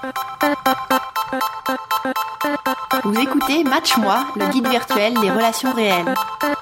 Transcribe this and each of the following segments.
Vous écoutez Match-moi, le guide virtuel des relations réelles.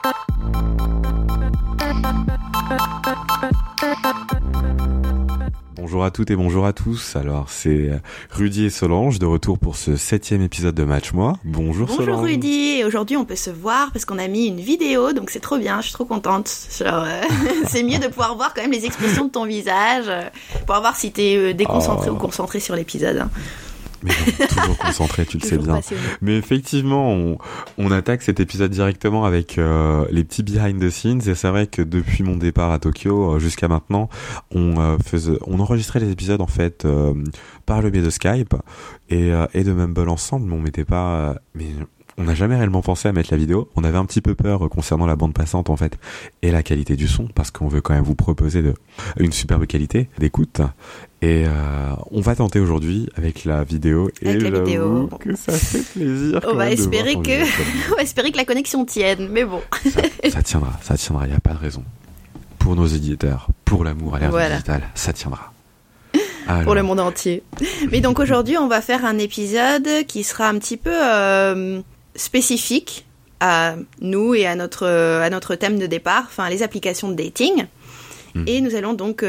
Bonjour à toutes et bonjour à tous. Alors, c'est Rudy et Solange de retour pour ce 7e épisode de Match-moi. Bonjour Solange. Bonjour Rudy, et aujourd'hui on peut se voir parce qu'on a mis une vidéo, donc c'est trop bien, je suis trop contente. Genre, c'est mieux de pouvoir voir quand même les expressions de ton visage, pour voir si t'es déconcentré ou concentré sur l'épisode. Hein. Mais bon, toujours concentré, tu le sais bien. Passionné. Mais effectivement, on attaque cet épisode directement avec les petits behind the scenes. Et c'est vrai que depuis mon départ à Tokyo jusqu'à maintenant, on enregistrait les épisodes en fait par le biais de Skype et de Mumble ensemble. Mais on mettait pas. On n'a jamais réellement pensé à mettre la vidéo. On avait un petit peu peur concernant la bande passante en fait et la qualité du son parce qu'on veut quand même vous proposer une superbe qualité d'écoute. Et on va tenter aujourd'hui avec la vidéo. Avec la vidéo. Que ça fait plaisir. On va espérer que la connexion tienne, mais bon. Ça tiendra. Il n'y a pas de raison. Pour nos éditeurs, pour l'amour à l'ère digitale, ça tiendra. Alors. Pour le monde entier. Mais donc aujourd'hui, on va faire un épisode qui sera un petit peu spécifique à nous et à notre thème de départ, enfin les applications de dating. Et nous allons donc,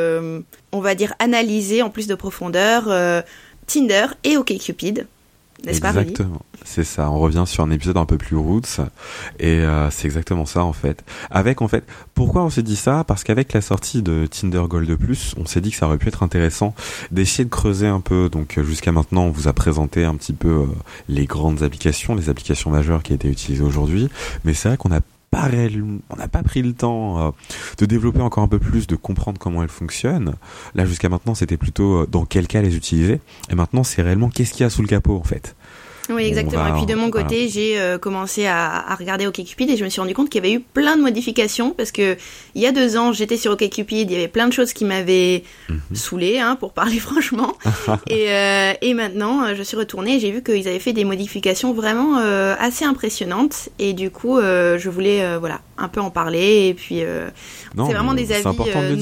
on va dire, analyser en plus de profondeur Tinder et OkCupid. N'est-ce pas, Rudy ? Exactement, c'est ça. On revient sur un épisode un peu plus roots et c'est exactement ça en fait. Pourquoi on s'est dit ça ? Parce qu'avec la sortie de Tinder Gold Plus, on s'est dit que ça aurait pu être intéressant d'essayer de creuser un peu. Donc jusqu'à maintenant, on vous a présenté un petit peu les grandes applications, les applications majeures qui étaient utilisées aujourd'hui. Mais c'est vrai qu'on n'a pas pris le temps de développer encore un peu plus, de comprendre comment elles fonctionnent. Là, jusqu'à maintenant, c'était plutôt dans quel cas les utiliser. Et maintenant, c'est réellement qu'est-ce qu'il y a sous le capot, en fait. Oui, exactement. Et puis de mon côté, j'ai commencé à regarder OkCupid et je me suis rendu compte qu'il y avait eu plein de modifications parce que il y a 2 ans, j'étais sur OkCupid, il y avait plein de choses qui m'avaient saoulée, pour parler franchement. et maintenant, je suis retournée et j'ai vu qu'ils avaient fait des modifications vraiment assez impressionnantes et du coup, je voulais un peu en parler et puis c'est vraiment des avis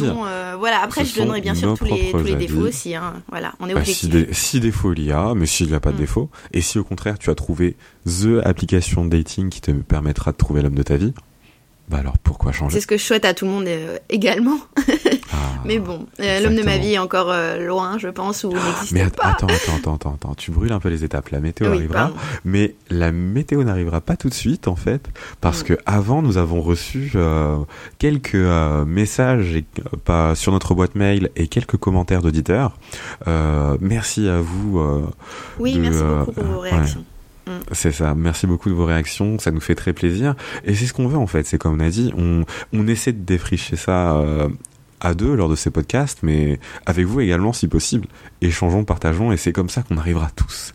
après je donnerai bien sûr tous les défauts aussi. Voilà, on est objectif. Si défaut il y a, mais s'il n'y a pas de défaut, et si au contraire tu as trouvé the application de dating qui te permettra de trouver l'homme de ta vie, bah alors pourquoi changer ? C'est ce que je souhaite à tout le monde également. Mais bon, l'homme de ma vie est encore loin, je pense, ou n'existe pas. Attends, tu brûles un peu les étapes. La météo arrivera, pardon. Mais la météo n'arrivera pas tout de suite en fait, parce que avant nous avons reçu quelques messages sur notre boîte mail et quelques commentaires d'auditeurs. Merci à vous. Merci beaucoup pour vos réactions. C'est ça, merci beaucoup de vos réactions, ça nous fait très plaisir et c'est ce qu'on veut en fait, c'est comme on a dit, on essaie de défricher ça à 2 lors de ces podcasts, mais avec vous également si possible, échangeons, partageons et c'est comme ça qu'on arrivera tous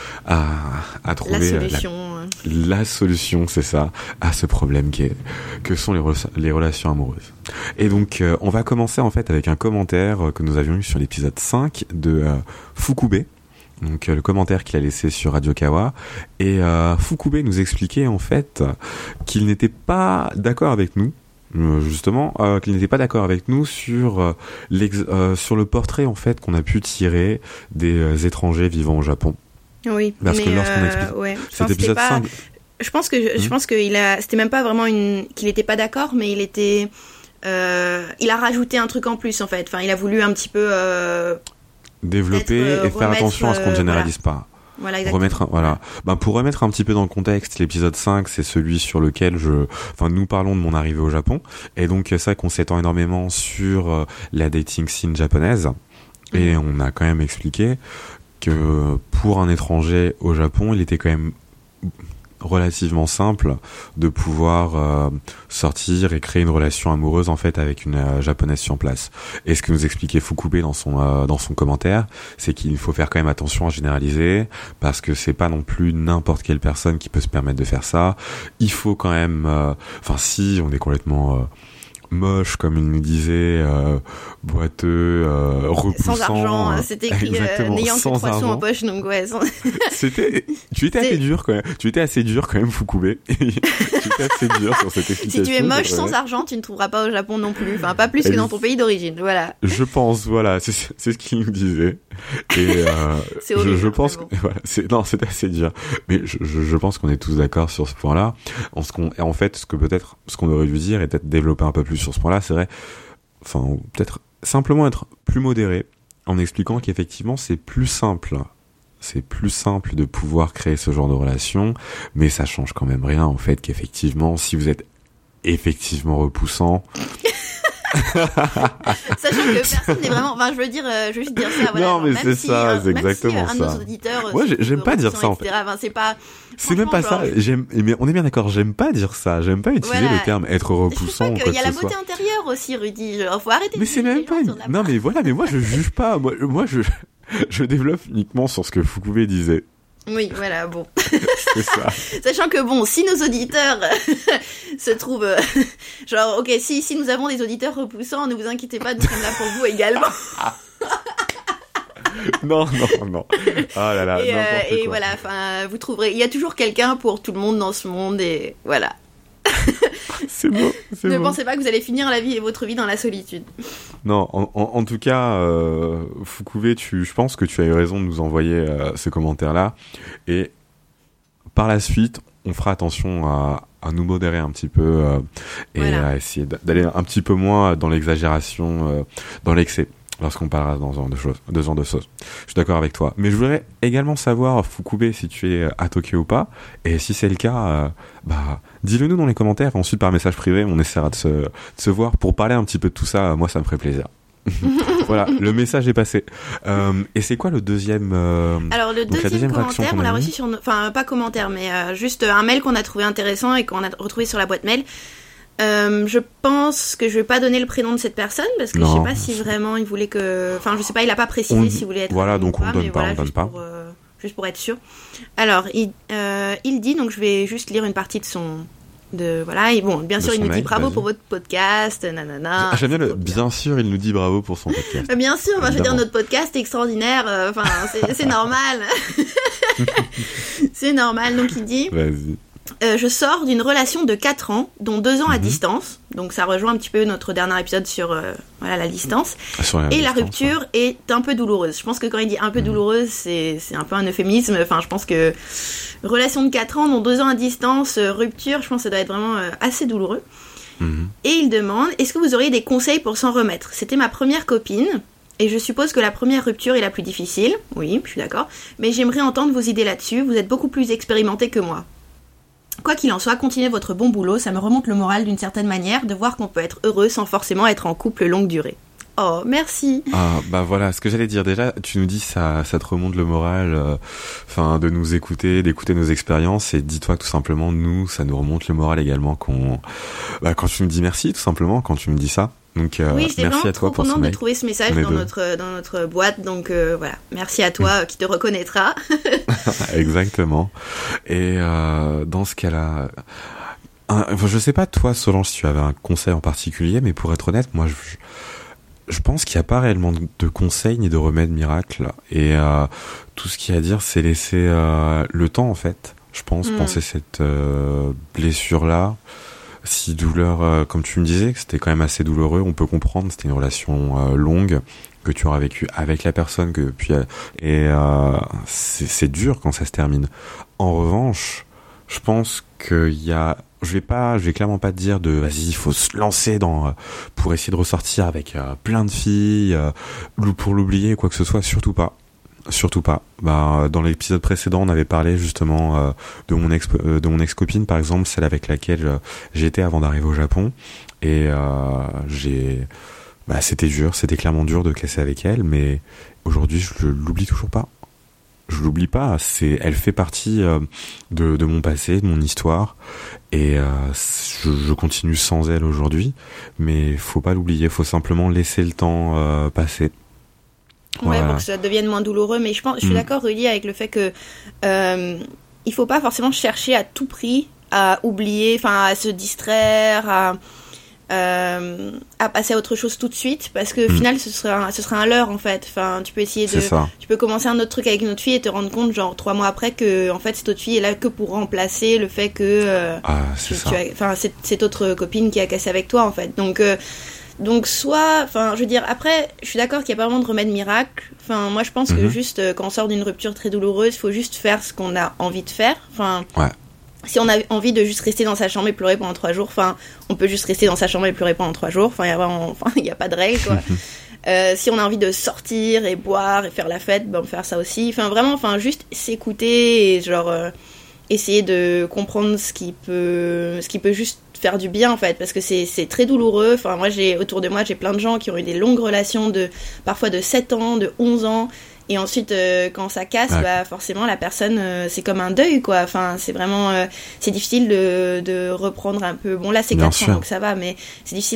à trouver la solution, c'est ça, à ce problème que sont les relations amoureuses. Et donc on va commencer en fait avec un commentaire que nous avions eu sur l'épisode 5 de Fukube. Donc le commentaire qu'il a laissé sur Radio Kawa et Fukube nous expliquait en fait qu'il n'était pas d'accord avec nous qu'il n'était pas d'accord avec nous sur le portrait en fait qu'on a pu tirer des étrangers vivant au Japon. Oui, parce que lorsqu'on explique cet épisode 5, je pense que c'était même pas vraiment qu'il était pas d'accord, mais il a rajouté un truc en plus en fait. Enfin, il a voulu un petit peu développer et faire attention à ce qu'on ne généralise pas. Voilà, exactement. Pour remettre un petit peu dans le contexte, l'épisode 5, c'est celui sur lequel nous parlons de mon arrivée au Japon. Et donc, c'est vrai qu'on s'étend énormément sur la dating scene japonaise. Et on a quand même expliqué que pour un étranger au Japon, il était quand même relativement simple de pouvoir sortir et créer une relation amoureuse en fait avec une japonaise sur place. Et ce que nous expliquait Fukube dans son commentaire, c'est qu'il faut faire quand même attention à généraliser parce que c'est pas non plus n'importe quelle personne qui peut se permettre de faire ça. Il faut quand même si on est complètement moche, comme il nous disait, boiteux, repoussant. Sans argent, c'était écrit n'ayant que 3 sous en poche, donc ouais. Tu étais assez dur quand même. Tu étais assez dur quand même, Fukube. Tu étais assez dur sur cette explication. Si tu es moche sans argent, tu ne trouveras pas au Japon non plus. Enfin, pas plus que dans ton pays d'origine, voilà. Je pense, voilà, c'est ce qu'il nous disait. Et c'est horrible, je pense bon. que voilà, c'était assez dur. Mais je pense qu'on est tous d'accord sur ce point-là. En fait, ce qu'on aurait dû dire et peut-être développer un peu plus sur ce point-là, c'est vrai. Enfin, peut-être simplement être plus modéré en expliquant qu'effectivement c'est plus simple. C'est plus simple de pouvoir créer ce genre de relation, mais ça change quand même rien en fait qu'effectivement, si vous êtes effectivement repoussant. Sachant que personne n'est vraiment. Enfin, je veux juste dire ça. Voilà, non, mais même c'est si, ça, c'est exactement un ça. de nos auditeurs. Moi, j'aime pas dire ça en fait. Enfin, c'est même pas ça. Mais on est bien d'accord. J'aime pas dire ça. J'aime pas utiliser le terme être repoussant. Il y a la beauté intérieure aussi, Rudy. Faut arrêter. Mais c'est même pas. Non, mais voilà. Mais moi, je juge pas. Moi, je développe uniquement sur ce que Fukube disait. Oui, voilà, bon. C'est ça. Sachant que bon, si nos auditeurs se trouvent... genre, ok, si nous avons des auditeurs repoussants, ne vous inquiétez pas, nous sommes là pour vous également. Non. Ah là là, et voilà, enfin, vous trouverez... Il y a toujours quelqu'un pour tout le monde dans ce monde, et voilà. C'est beau. Ne pensez pas que vous allez finir votre vie dans la solitude. Non, en tout cas, Fukube, je pense que tu as eu raison de nous envoyer ce commentaire-là. Et par la suite, on fera attention à nous modérer un petit peu et à essayer d'aller un petit peu moins dans l'exagération, dans l'excès, lorsqu'on parlera dans ce genre de choses. Je suis d'accord avec toi. Mais je voudrais également savoir, Fukube, si tu es à Tokyo ou pas. Et si c'est le cas, dis-le nous dans les commentaires. Ensuite, par message privé, on essaiera de se voir pour parler un petit peu de tout ça. Moi, ça me ferait plaisir. Voilà, le message est passé. Et c'est quoi le deuxième Alors le deuxième commentaire, on l'a reçu sur... Enfin, pas commentaire, mais juste un mail qu'on a trouvé intéressant et qu'on a retrouvé sur la boîte mail. Je pense que je vais pas donner le prénom de cette personne parce que je sais pas si vraiment il voulait que... Enfin, je sais pas, il a pas précisé s'il voulait être... Voilà, donc on donne pas. Juste pour être sûr. Alors, il dit, donc je vais juste lire une partie de son... voilà, et bon, bien sûr, il nous dit bravo pour votre podcast, nanana. J'aime bien bien sûr, il nous dit bravo pour son podcast. Bien sûr, je veux dire, notre podcast est extraordinaire, enfin, c'est normal. C'est normal, donc il dit... Vas-y. Je sors d'une relation de 4 ans, dont 2 ans à distance, donc ça rejoint un petit peu notre dernier épisode sur la distance. Et la rupture est un peu douloureuse. Je pense que quand il dit un peu douloureuse, c'est un peu un euphémisme. Enfin, je pense que relation de 4 ans, dont 2 ans à distance, rupture, je pense que ça doit être vraiment assez douloureux. Et il demande, est-ce que vous auriez des conseils pour s'en remettre ? C'était ma première copine. Et je suppose que la première rupture est la plus difficile. Oui, je suis d'accord. Mais j'aimerais entendre vos idées là-dessus. Vous êtes beaucoup plus expérimenté que moi. Quoi qu'il en soit, continuez votre bon boulot, ça me remonte le moral d'une certaine manière de voir qu'on peut être heureux sans forcément être en couple longue durée. Oh, merci. Ah, voilà, ce que j'allais dire déjà, tu nous dis ça te remonte le moral, de nous écouter, d'écouter nos expériences, et dis-toi tout simplement, nous, ça nous remonte le moral également quand tu nous dis merci, tout simplement, quand tu me dis ça. Donc, oui, j'étais merci vraiment à toi trop contente de trouver ce message dans notre boîte, donc voilà, merci à toi qui te reconnaîtra. Exactement. Et dans ce cas-là, je sais pas toi, Solange, si tu avais un conseil en particulier, mais pour être honnête, moi, je pense qu'il n'y a pas réellement de conseils ni de remède miracle. Et tout ce qu'il y a à dire, c'est laisser le temps, en fait. Je pense, penser cette blessure-là. Si douleur, comme tu me disais, que c'était quand même assez douloureux, on peut comprendre, c'était une relation longue que tu auras vécue avec la personne, c'est dur quand ça se termine. En revanche, je pense qu'il y a... Je vais clairement pas te dire vas-y, il faut se lancer pour essayer de ressortir avec plein de filles, pour l'oublier, quoi que ce soit, surtout pas. Surtout pas. Dans l'épisode précédent, on avait parlé justement de mon ex-copine, par exemple, celle avec laquelle j'étais avant d'arriver au Japon, et c'était dur, c'était clairement dur de casser avec elle, mais aujourd'hui, je l'oublie toujours pas. Je l'oublie pas, elle fait partie de mon passé, de mon histoire, et je continue sans elle aujourd'hui, mais faut pas l'oublier, faut simplement laisser le temps passer. Ouais, pour que ça devienne moins douloureux, mais je suis d'accord, Rudy, avec le fait que il faut pas forcément chercher à tout prix à oublier, enfin à se distraire, à passer à autre chose tout de suite, parce que au final ce sera un leurre en fait. Enfin, tu peux commencer un autre truc avec une autre fille et te rendre compte genre 3 mois après que en fait cette autre fille est là que pour remplacer le fait que cette autre copine qui a cassé avec toi en fait. Donc soit, enfin je veux dire, après je suis d'accord qu'il n'y a pas vraiment de remède miracle. Enfin moi je pense que juste quand on sort d'une rupture très douloureuse, il faut juste faire ce qu'on a envie de faire. Enfin si on a envie de juste rester dans sa chambre et pleurer pendant 3 jours, enfin, on peut juste rester dans sa chambre et pleurer pendant 3 jours. Enfin, il y a pas de règle, quoi. Si on a envie de sortir et boire et faire la fête, on peut faire ça aussi. Enfin, vraiment, juste s'écouter et genre essayer de comprendre ce qui peut juste faire du bien en fait, parce que c'est très douloureux. Enfin, moi autour de moi j'ai plein de gens qui ont eu des longues relations parfois de 7 ans, de 11 ans. Et ensuite, quand ça casse, forcément, la personne, c'est comme un deuil, quoi. Enfin, c'est vraiment, c'est difficile de reprendre un peu. Bon, là, c'est 4 ans, donc ça va, mais c'est difficile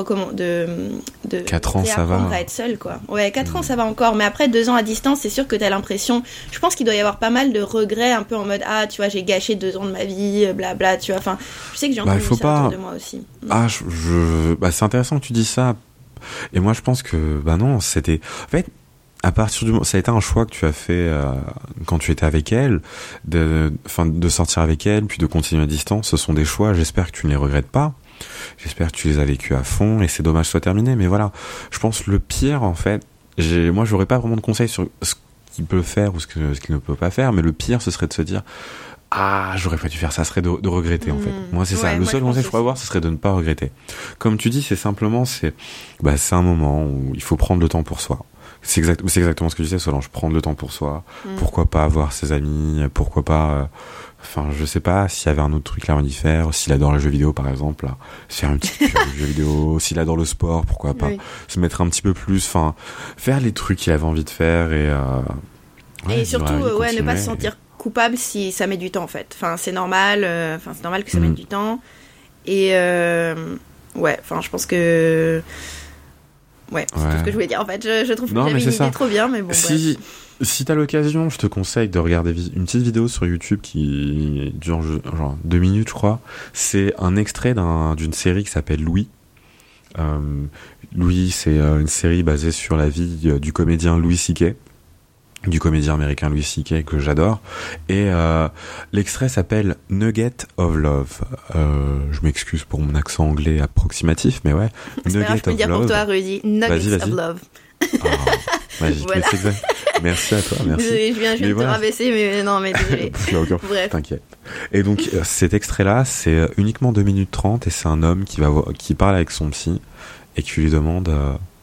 de 4 ans, ça va. À être seul, quoi. Ouais, 4 ans, ça va encore. Mais après, 2 ans à distance, c'est sûr que t'as l'impression, je pense qu'il doit y avoir pas mal de regrets, un peu en mode, ah, tu vois, j'ai gâché 2 ans de ma vie, blabla, tu vois. Enfin, je sais que j'ai entendu ça autour de moi aussi. Ah, c'est intéressant que tu dis ça. Et moi, je pense que, non, c'était, en fait, à partir du moment, ça a été un choix que tu as fait quand tu étais avec elle, de sortir avec elle, puis de continuer à distance. Ce sont des choix. J'espère que tu ne les regrettes pas. J'espère que tu les as vécus à fond. Et c'est dommage que ce soit terminé. Mais voilà, je pense le pire en fait. Moi, j'aurais pas vraiment de conseils sur ce qu'il peut faire ou ce qu'il ne peut pas faire. Mais le pire, ce serait de se dire. Ah, j'aurais pas dû faire ça, serait de regretter en fait. Moi c'est ça, le seul conseil qu'il faut avoir, ce serait de ne pas regretter. Comme tu dis, c'est simplement, c'est un moment où il faut prendre le temps pour soi. C'est exactement ce que tu disais, Solange, prendre le temps pour soi. Pourquoi pas avoir ses amis, pourquoi pas, je sais pas, s'il y avait un autre truc là à y faire, s'il adore les jeux vidéo par exemple, là, se faire une petite jeux vidéo, s'il adore le sport, pourquoi pas, se mettre un petit peu plus, faire les trucs qu'il avait envie de faire et surtout, ne pas se sentir coupable si ça met du temps en fait. Enfin, c'est normal que ça mette du temps. Et je pense que c'est tout ce que je voulais dire en fait. Je trouve que j'avais une idée trop bien, mais bon. Si t'as l'occasion, je te conseille de regarder une petite vidéo sur YouTube qui dure genre 2 minutes, je crois. C'est un extrait d'une série qui s'appelle Louis. Louis, c'est une série basée sur la vie du comédien Louis C.K., du comédien américain Louis C.K. que j'adore, et l'extrait s'appelle Nugget of Love. Je m'excuse pour mon accent anglais approximatif, mais ouais. Nugget of Love. Je peux dire pour toi, Rudy, Nuggets of Love. Magique, voilà. Merci à toi, merci. Désolée, je viens de te rabaisser, mais non, mais désolé. Bref. T'inquiète. Et donc cet extrait-là, c'est uniquement 2 minutes 30, et c'est un homme qui parle avec son psy et qui lui demande.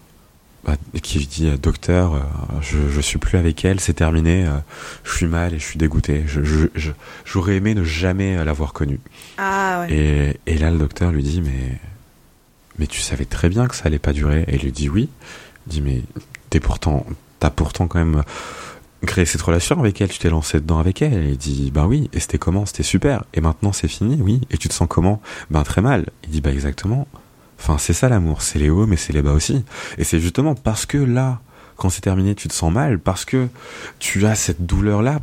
Qui lui dit docteur, je suis plus avec elle, c'est terminé, je suis mal et je suis dégoûté, j'aurais aimé ne jamais l'avoir connue. Ah ouais. Et là le docteur lui dit mais tu savais très bien que ça allait pas durer. Et il lui dit oui. Il dit mais t'as pourtant quand même créé cette relation avec elle, tu t'es lancé dedans avec elle. Et il dit oui, et c'était comment? C'était super, et maintenant c'est fini? Oui. Et tu te sens comment? Très mal. Il dit exactement. Enfin, c'est ça l'amour, c'est les hauts mais c'est les bas aussi. Et c'est justement parce que là, quand c'est terminé, tu te sens mal, parce que tu as cette douleur-là,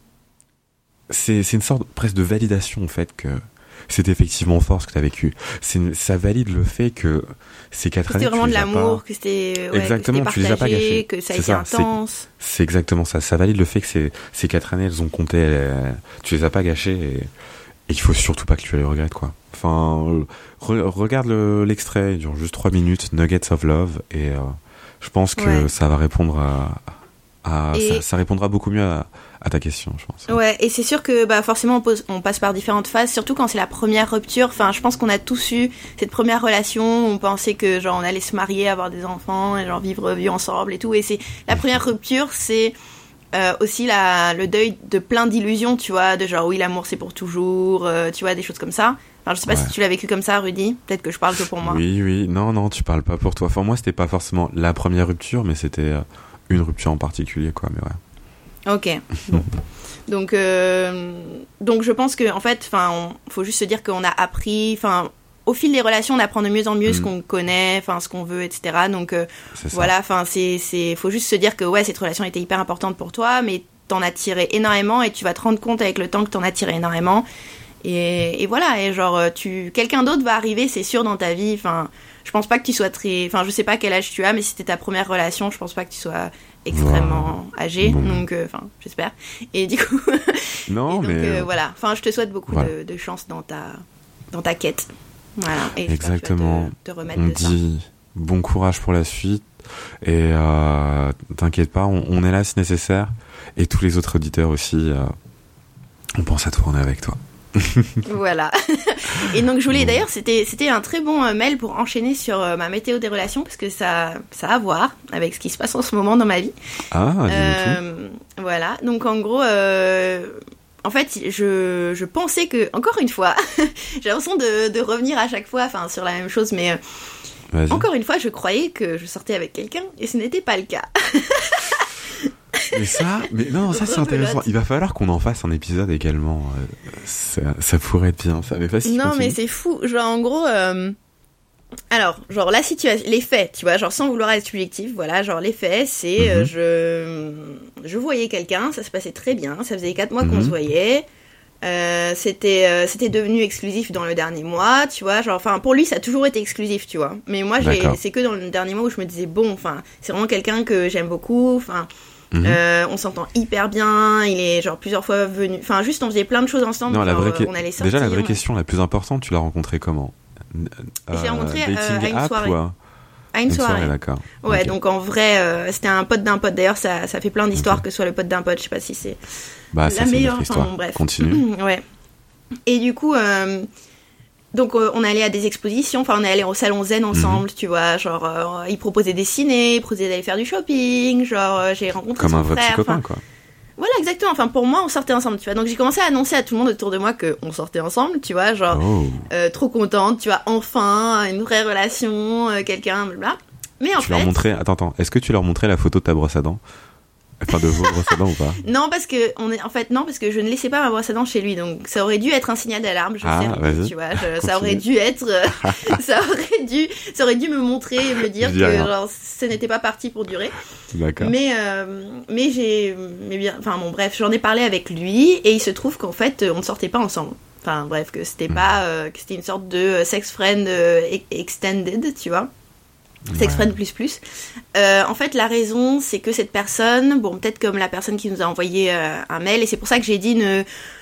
c'est une sorte presque de validation en fait que c'est effectivement fort ce que tu as vécu. Ça valide le fait que ces 4 années, c'était vraiment de l'amour, que c'était exactement, que tu les as pas gâchées, que ça a été intense. C'est exactement ça. Ça valide le fait que ces 4 années, elles ont compté, tu les as pas gâchées et il faut surtout pas que tu les regrettes, quoi. Enfin, regarde l'extrait, il dure juste 3 minutes, Nuggets of Love, et je pense que ça va répondre ça répondra beaucoup mieux à ta question, je pense. Ouais, et c'est sûr que forcément on passe par différentes phases, surtout quand c'est la première rupture. Enfin, je pense qu'on a tous eu cette première relation, on pensait que genre on allait se marier, avoir des enfants, et genre vivre ensemble et tout, et c'est la première rupture, c'est aussi le deuil de plein d'illusions, tu vois, de genre oui, l'amour c'est pour toujours, tu vois, des choses comme ça. Alors je sais pas si tu l'as vécu comme ça, Rudy, peut-être que je parle que pour moi. Oui, non, tu parles pas pour toi. Enfin, moi c'était pas forcément la première rupture, mais c'était une rupture en particulier, quoi, mais ouais. Ok, bon. Donc je pense que en fait, faut juste se dire qu'on a appris, au fil des relations, on apprend de mieux en mieux ce qu'on connaît, ce qu'on veut, etc. Donc voilà, faut juste se dire que ouais, cette relation était hyper importante pour toi, mais t'en as tiré énormément et tu vas te rendre compte avec le temps que t'en as tiré énormément. Et voilà, et genre, quelqu'un d'autre va arriver, c'est sûr, dans ta vie. Enfin, je pense pas que tu sois Enfin, je sais pas quel âge tu as, mais si c'était ta première relation, je pense pas que tu sois extrêmement âgé. Bon. Donc, enfin, j'espère. Et du coup... Non, et donc, mais... voilà. Enfin, je te souhaite beaucoup de chance dans ta quête. Voilà. Et exactement. Te remettre on de dit bon courage pour la suite. Et t'inquiète pas, on est là si nécessaire. Et tous les autres auditeurs aussi, on pense à tourner avec toi. Voilà. Et donc je voulais d'ailleurs, c'était un très bon mail pour enchaîner sur ma météo des relations, parce que ça a à voir avec ce qui se passe en ce moment dans ma vie. Ah, dis-nous tout. Voilà. Donc en gros, en fait, je pensais que, encore une fois, j'ai l'impression de revenir à chaque fois, sur la même chose, mais encore une fois, je croyais que je sortais avec quelqu'un et ce n'était pas le cas. Mais non, ça c'est intéressant. Il va falloir qu'on en fasse un épisode également. Ça pourrait être bien. Ça, mais facile. Non, mais c'est fou. Genre, en gros, alors, genre la situation, les faits, tu vois, genre sans vouloir être subjectif, voilà, genre les faits, c'est je voyais quelqu'un, ça se passait très bien, ça faisait 4 mois qu'on se voyait. C'était devenu exclusif dans le dernier mois, tu vois, genre, enfin, pour lui, ça a toujours été exclusif, tu vois. Mais moi, c'est que dans le dernier mois où je me disais, bon, enfin, c'est vraiment quelqu'un que j'aime beaucoup, enfin, on s'entend hyper bien, il est genre plusieurs fois venu, enfin, juste on faisait plein de choses ensemble, non, on allait sortir. Déjà, la vraie question la plus importante, tu l'as rencontré comment? Je l'ai rencontré à une soirée. À une soirée, d'accord. Ouais, okay. Donc en vrai, c'était un pote d'un pote. D'ailleurs, ça fait plein d'histoires que ce soit le pote d'un pote. Je sais pas si c'est la meilleure histoire. Bon, bref. Continue. Ouais. Et du coup, donc on allait à des expositions. Enfin, on est allé au salon Zen ensemble, tu vois. Genre, il proposait des ciné, il proposait d'aller faire du shopping. Genre, j'ai rencontré comme son un vrai frère. Petit copain, quoi. Voilà, exactement. Enfin, pour moi, on sortait ensemble, tu vois. Donc, j'ai commencé à annoncer à tout le monde autour de moi qu'on sortait ensemble, tu vois. Genre, trop contente, tu vois. Enfin, une vraie relation, quelqu'un, blablabla. Mais en fait... leur montrais... Attends. Est-ce que tu leur montrais la photo de ta brosse à dents? Enfin, de vos brosses à dents ou pas? Non, parce que parce que je ne laissais pas ma brosse à dents chez lui, donc ça aurait dû être un signal d'alarme. Tu vois, ça aurait dû être, ça aurait dû me montrer et me dire que genre ce n'était pas parti pour durer. D'accord. Mais bien, enfin bon, bref, j'en ai parlé avec lui et il se trouve qu'en fait on ne sortait pas ensemble. Enfin bref, que c'était pas, que c'était une sorte de sex friend extended, tu vois. Sex friend plus. En fait, la raison, c'est que cette personne, bon, peut-être comme la personne qui nous a envoyé un mail, et c'est pour ça que j'ai dit ne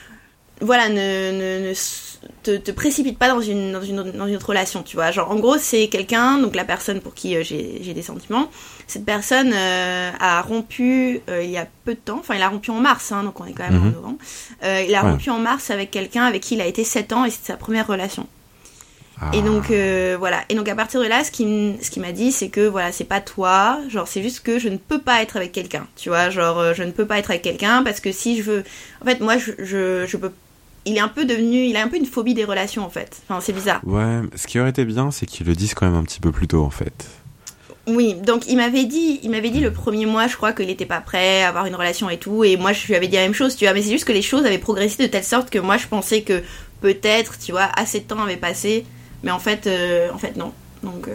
te précipite pas dans une autre relation, tu vois. Genre, en gros, c'est quelqu'un, donc la personne pour qui j'ai des sentiments. Cette personne a rompu il y a peu de temps, enfin, il a rompu en mars, hein, donc on est quand même en novembre. Il a rompu en mars avec quelqu'un avec qui il a été 7 ans et c'est sa première relation. Et donc voilà, et donc à partir de là ce qui m'a dit c'est que voilà, c'est pas toi, genre c'est juste que je ne peux pas être avec quelqu'un, tu vois, genre je ne peux pas être avec quelqu'un parce que si je veux, en fait moi je peux, il a un peu une phobie des relations en fait, enfin c'est bizarre. Ouais, ce qui aurait été bien c'est qu'ils le disent quand même un petit peu plus tôt en fait. Oui, donc il m'avait dit le premier mois, je crois qu'il était pas prêt à avoir une relation et tout, et moi je lui avais dit la même chose, tu vois, mais c'est juste que les choses avaient progressé de telle sorte que moi je pensais que peut-être, tu vois, assez de temps avait passé. Mais en fait non. Donc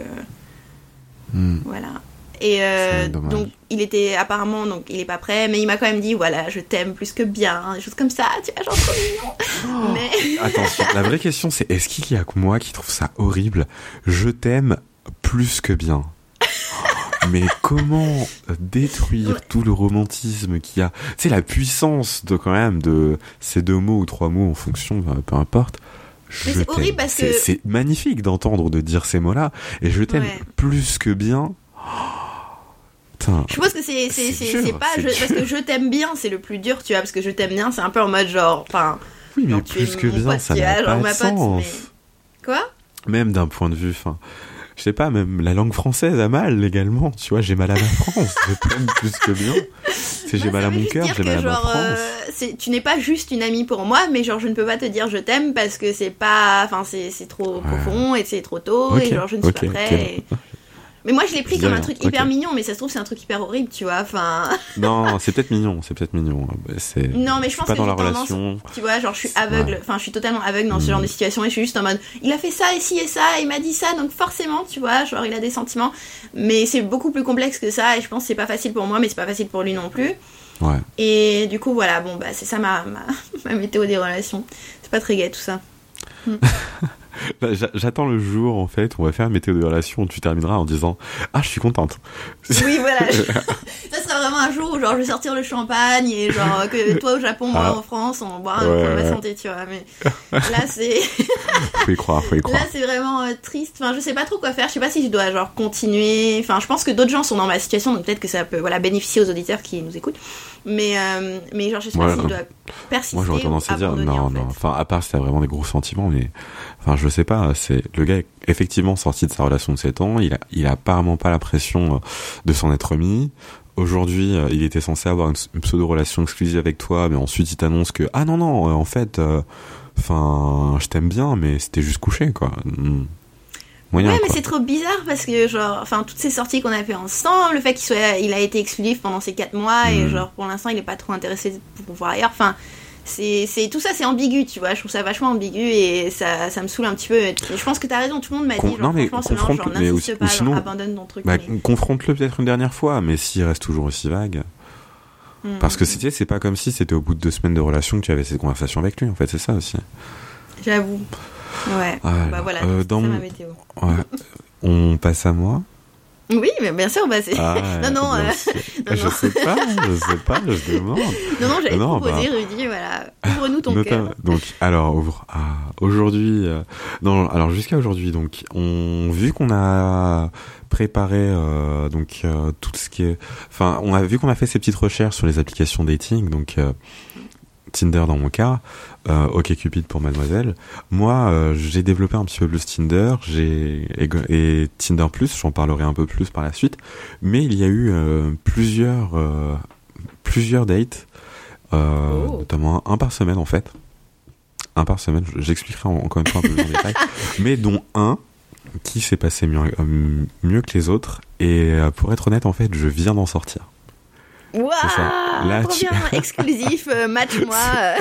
voilà. Et donc il était apparemment, donc il est pas prêt, mais il m'a quand même dit voilà, je t'aime plus que bien, des choses comme ça, tu vois, genre trop mignon. Mais attention, la vraie question c'est est-ce qu'il y a que moi qui trouve ça horrible? Je t'aime plus que bien. Mais comment détruire tout le romantisme qu'il y a? Tu sais, la puissance de quand même de ces 2 mots ou 3 mots en fonction, peu importe. Mais c'est horrible parce que c'est magnifique d'entendre de dire ces mots-là et je t'aime plus que bien. Putain, je pense que c'est pas parce que je t'aime bien c'est le plus dur, tu vois, parce que je t'aime bien c'est un peu en mode genre, enfin oui mais plus que bien pote, ça n'a pas de sens. Quoi, même d'un point de vue, enfin je sais pas, même la langue française a mal également, tu vois, j'ai mal à la France, je t'aime plus que bien. J'ai mal à mon cœur, j'ai mal à ma France. Tu n'es pas juste une amie pour moi, mais genre je ne peux pas te dire je t'aime parce que c'est pas, enfin c'est trop profond et c'est trop tôt et genre je ne suis pas prêt. Mais moi je l'ai pris comme un truc hyper mignon, mais ça se trouve c'est un truc hyper horrible, tu vois, enfin... Non, c'est peut-être mignon. Non, mais je pense que j'ai tendance, tu vois, genre je suis aveugle, enfin je suis totalement aveugle dans ce genre de situation et je suis juste en mode, il a fait ça et ci et ça, il m'a dit ça, donc forcément, tu vois, genre il a des sentiments, mais c'est beaucoup plus complexe que ça et je pense que c'est pas facile pour moi, mais c'est pas facile pour lui non plus. Ouais. Et du coup, voilà, bon, bah, c'est ça ma météo des relations. C'est pas très gai tout ça. J'attends le jour, en fait, où on va faire une météo de relation où tu termineras en disant « Ah, je suis contente !» Oui, voilà. Ça sera vraiment un jour où genre, je vais sortir le champagne et genre que toi au Japon, moi en France, on boira pour ma santé, tu vois. Mais là, c'est... faut y croire. Là, c'est vraiment triste. Enfin, je sais pas trop quoi faire. Je sais pas si je dois genre continuer. Enfin, je pense que d'autres gens sont dans ma situation, donc peut-être que ça peut bénéficier aux auditeurs qui nous écoutent. Mais genre, je sais pas si je dois persister. Moi, j'aurais tendance à dire non. En fait. Enfin, à part si t'as vraiment des gros sentiments, mais enfin, je sais pas. C'est le gars est effectivement sorti de sa relation de 7 ans. Il a apparemment pas la pression de s'en être remis. Aujourd'hui, il était censé avoir une pseudo-relation exclusive avec toi, mais ensuite il t'annonce que ah non, en fait, enfin, je t'aime bien, mais c'était juste couché, quoi. Moyen, ouais, mais quoi. c'est trop bizarre parce que genre, enfin, toutes ces sorties qu'on a fait ensemble, le fait il a été exclusif pendant ces 4 mois et genre pour l'instant il est pas trop intéressé pour voir ailleurs. Enfin, c'est tout ça, c'est ambigu, tu vois. Je trouve ça vachement ambigu et ça me saoule un petit peu. Je pense que t'as raison, tout le monde m'a dit, genre, franchement, genre, n'insiste pas, genre, abandonne ton truc. Bah, confronte-le peut-être une dernière fois, mais s'il reste toujours aussi vague. Parce que c'est pas comme si c'était au bout de 2 semaines de relation que tu avais cette conversation avec lui, en fait, c'est ça aussi. J'avoue. Ouais. Bah voilà, c'est ma météo. Ouais. On passe à moi. Oui, mais bien sûr, bah c'est... non, je sais pas, je demande. Non, j'allais te proposer, Rudy, voilà, ouvre-nous ton cœur. Donc, alors, aujourd'hui, alors jusqu'à aujourd'hui, donc, vu qu'on a préparé, tout ce qui est, enfin, vu qu'on a fait ces petites recherches sur les applications dating, donc, Tinder dans mon cas, OkCupid pour mademoiselle. Moi, j'ai développé un petit peu plus Tinder, et Tinder Plus, j'en parlerai un peu plus par la suite. Mais il y a eu plusieurs dates, notamment un par semaine en fait. Un par semaine, j'expliquerai encore une fois un peu plus en détail. Mais dont un qui s'est passé mieux que les autres. Et pour être honnête, en fait, je viens d'en sortir. Waouh, trop bien, exclusif, match-moi.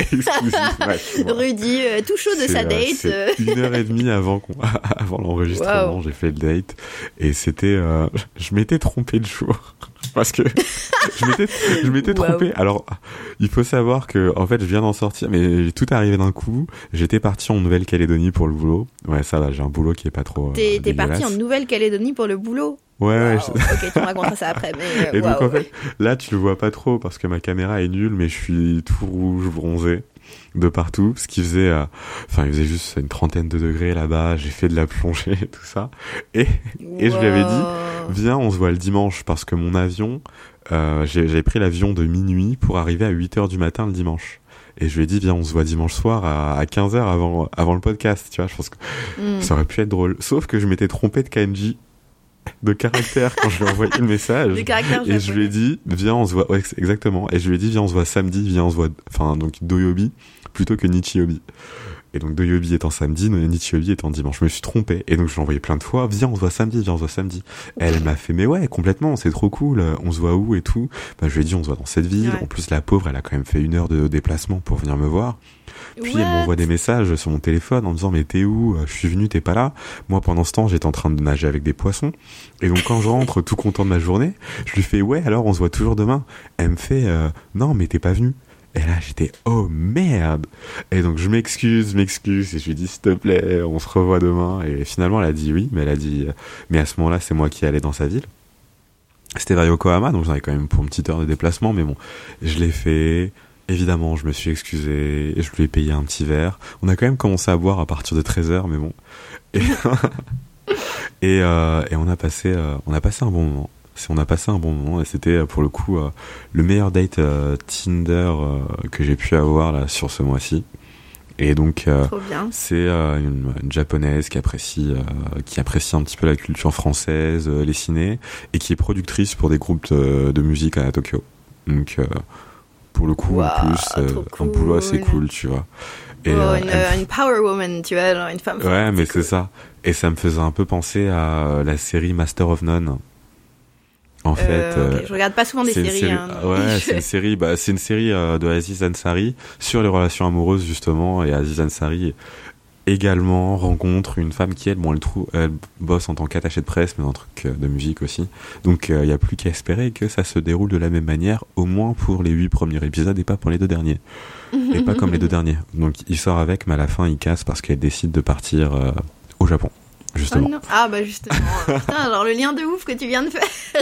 Rudy, tout chaud de sa date. C'est 1h30 avant l'enregistrement, wow. J'ai fait le date et c'était, je m'étais trompé de jour parce que je m'étais trompé. Alors, il faut savoir que en fait, je viens d'en sortir, mais tout est arrivé d'un coup. J'étais parti en Nouvelle-Calédonie pour le boulot. Ouais, ça va, j'ai un boulot qui est pas trop. T'es parti en Nouvelle-Calédonie pour le boulot? Ouais. Ok, tu me raconteras ça après. Mais, et donc en fait, là tu le vois pas trop parce que ma caméra est nulle, mais je suis tout rouge, bronzé de partout. Ce qui faisait, il faisait juste une 30aine de degrés là-bas. J'ai fait de la plongée et tout ça. Et je lui avais dit, viens, on se voit le dimanche parce que mon avion, j'avais pris l'avion de minuit pour arriver à 8h du matin le dimanche. Et je lui ai dit, viens, on se voit dimanche soir à 15h avant le podcast. Tu vois, je pense que ça aurait pu être drôle. Sauf que je m'étais trompé de kanji. De caractère quand je lui ai envoyé le message et je lui ai dit viens on se voit exactement et je lui ai dit viens on se voit samedi, viens on se voit donc Doyobi plutôt que Nichiyobi et donc Doyobi étant samedi, Nichiyobi étant dimanche. Je me suis trompé et donc je l'ai envoyé plein de fois, viens on se voit samedi. Et elle m'a fait mais ouais complètement, c'est trop cool, on se voit où et tout. Bah je lui ai dit on se voit dans cette ville, en plus la pauvre elle a quand même fait 1 heure de déplacement pour venir me voir. Puis elle m'envoie des messages sur mon téléphone en me disant mais t'es où, je suis venu, t'es pas là. Moi pendant ce temps j'étais en train de nager avec des poissons et donc quand je rentre tout content de ma journée, je lui fais ouais alors on se voit toujours demain. Elle me fait non mais t'es pas venu. Et là j'étais oh merde. Et donc je m'excuse et je lui dis s'il te plaît on se revoit demain. Et finalement elle a dit oui, mais elle a dit mais à ce moment là c'est moi qui allais dans sa ville. C'était vers Yokohama donc j'en avais quand même pour une petite heure de déplacement, mais bon je l'ai fait. Évidemment, je me suis excusé et je lui ai payé un petit verre. On a quand même commencé à boire à partir de 13h, mais bon. Et on a passé un bon moment. On a passé un bon moment et c'était pour le coup le meilleur date Tinder que j'ai pu avoir là sur ce mois-ci. Et donc c'est une japonaise qui apprécie un petit peu la culture française, les ciné, et qui est productrice pour des groupes de musique à Tokyo. Donc pour le coup, en plus, un boulot assez cool, tu vois. Et, une power woman, tu vois, genre une femme forte. Ouais, mais c'est ça. Et ça me faisait un peu penser à la série Master of None. En fait, okay. Je regarde pas souvent des séries. Ouais, c'est une série de Aziz Ansari sur les relations amoureuses justement. Et Aziz Ansari également rencontre une femme qui, elle bosse en tant qu'attachée de presse, mais dans un truc de musique aussi. Donc, il n'y a plus qu'à espérer que ça se déroule de la même manière, au moins pour les 8 premiers épisodes et pas pour les 2 derniers. Et pas comme les 2 derniers. Donc, il sort avec, mais à la fin, il casse parce qu'elle décide de partir au Japon. Justement. Oh non. Ah bah justement. Putain, alors le lien de ouf que tu viens de faire.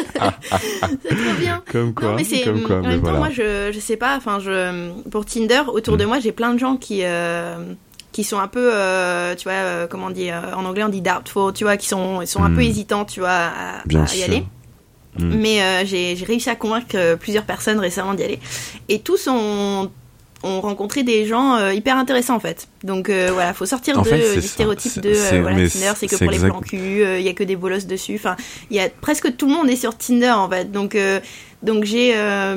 C'est trop bien. Comme quoi. Non, mais c'est, comme quoi, en même temps, moi je sais pas, enfin pour Tinder, autour de moi, j'ai plein de gens qui sont un peu, tu vois, comment on dit, en anglais on dit doubtful, tu vois, ils sont un peu hésitants, tu vois, à y aller. Mais j'ai réussi à convaincre plusieurs personnes récemment d'y aller. Et tous ont rencontré des gens hyper intéressants en fait. Donc voilà, faut sortir du stéréotype de Tinder, c'est que pour les plans cul, il y a que des bolosses dessus. Enfin, il y a presque tout le monde est sur Tinder en fait. Donc j'ai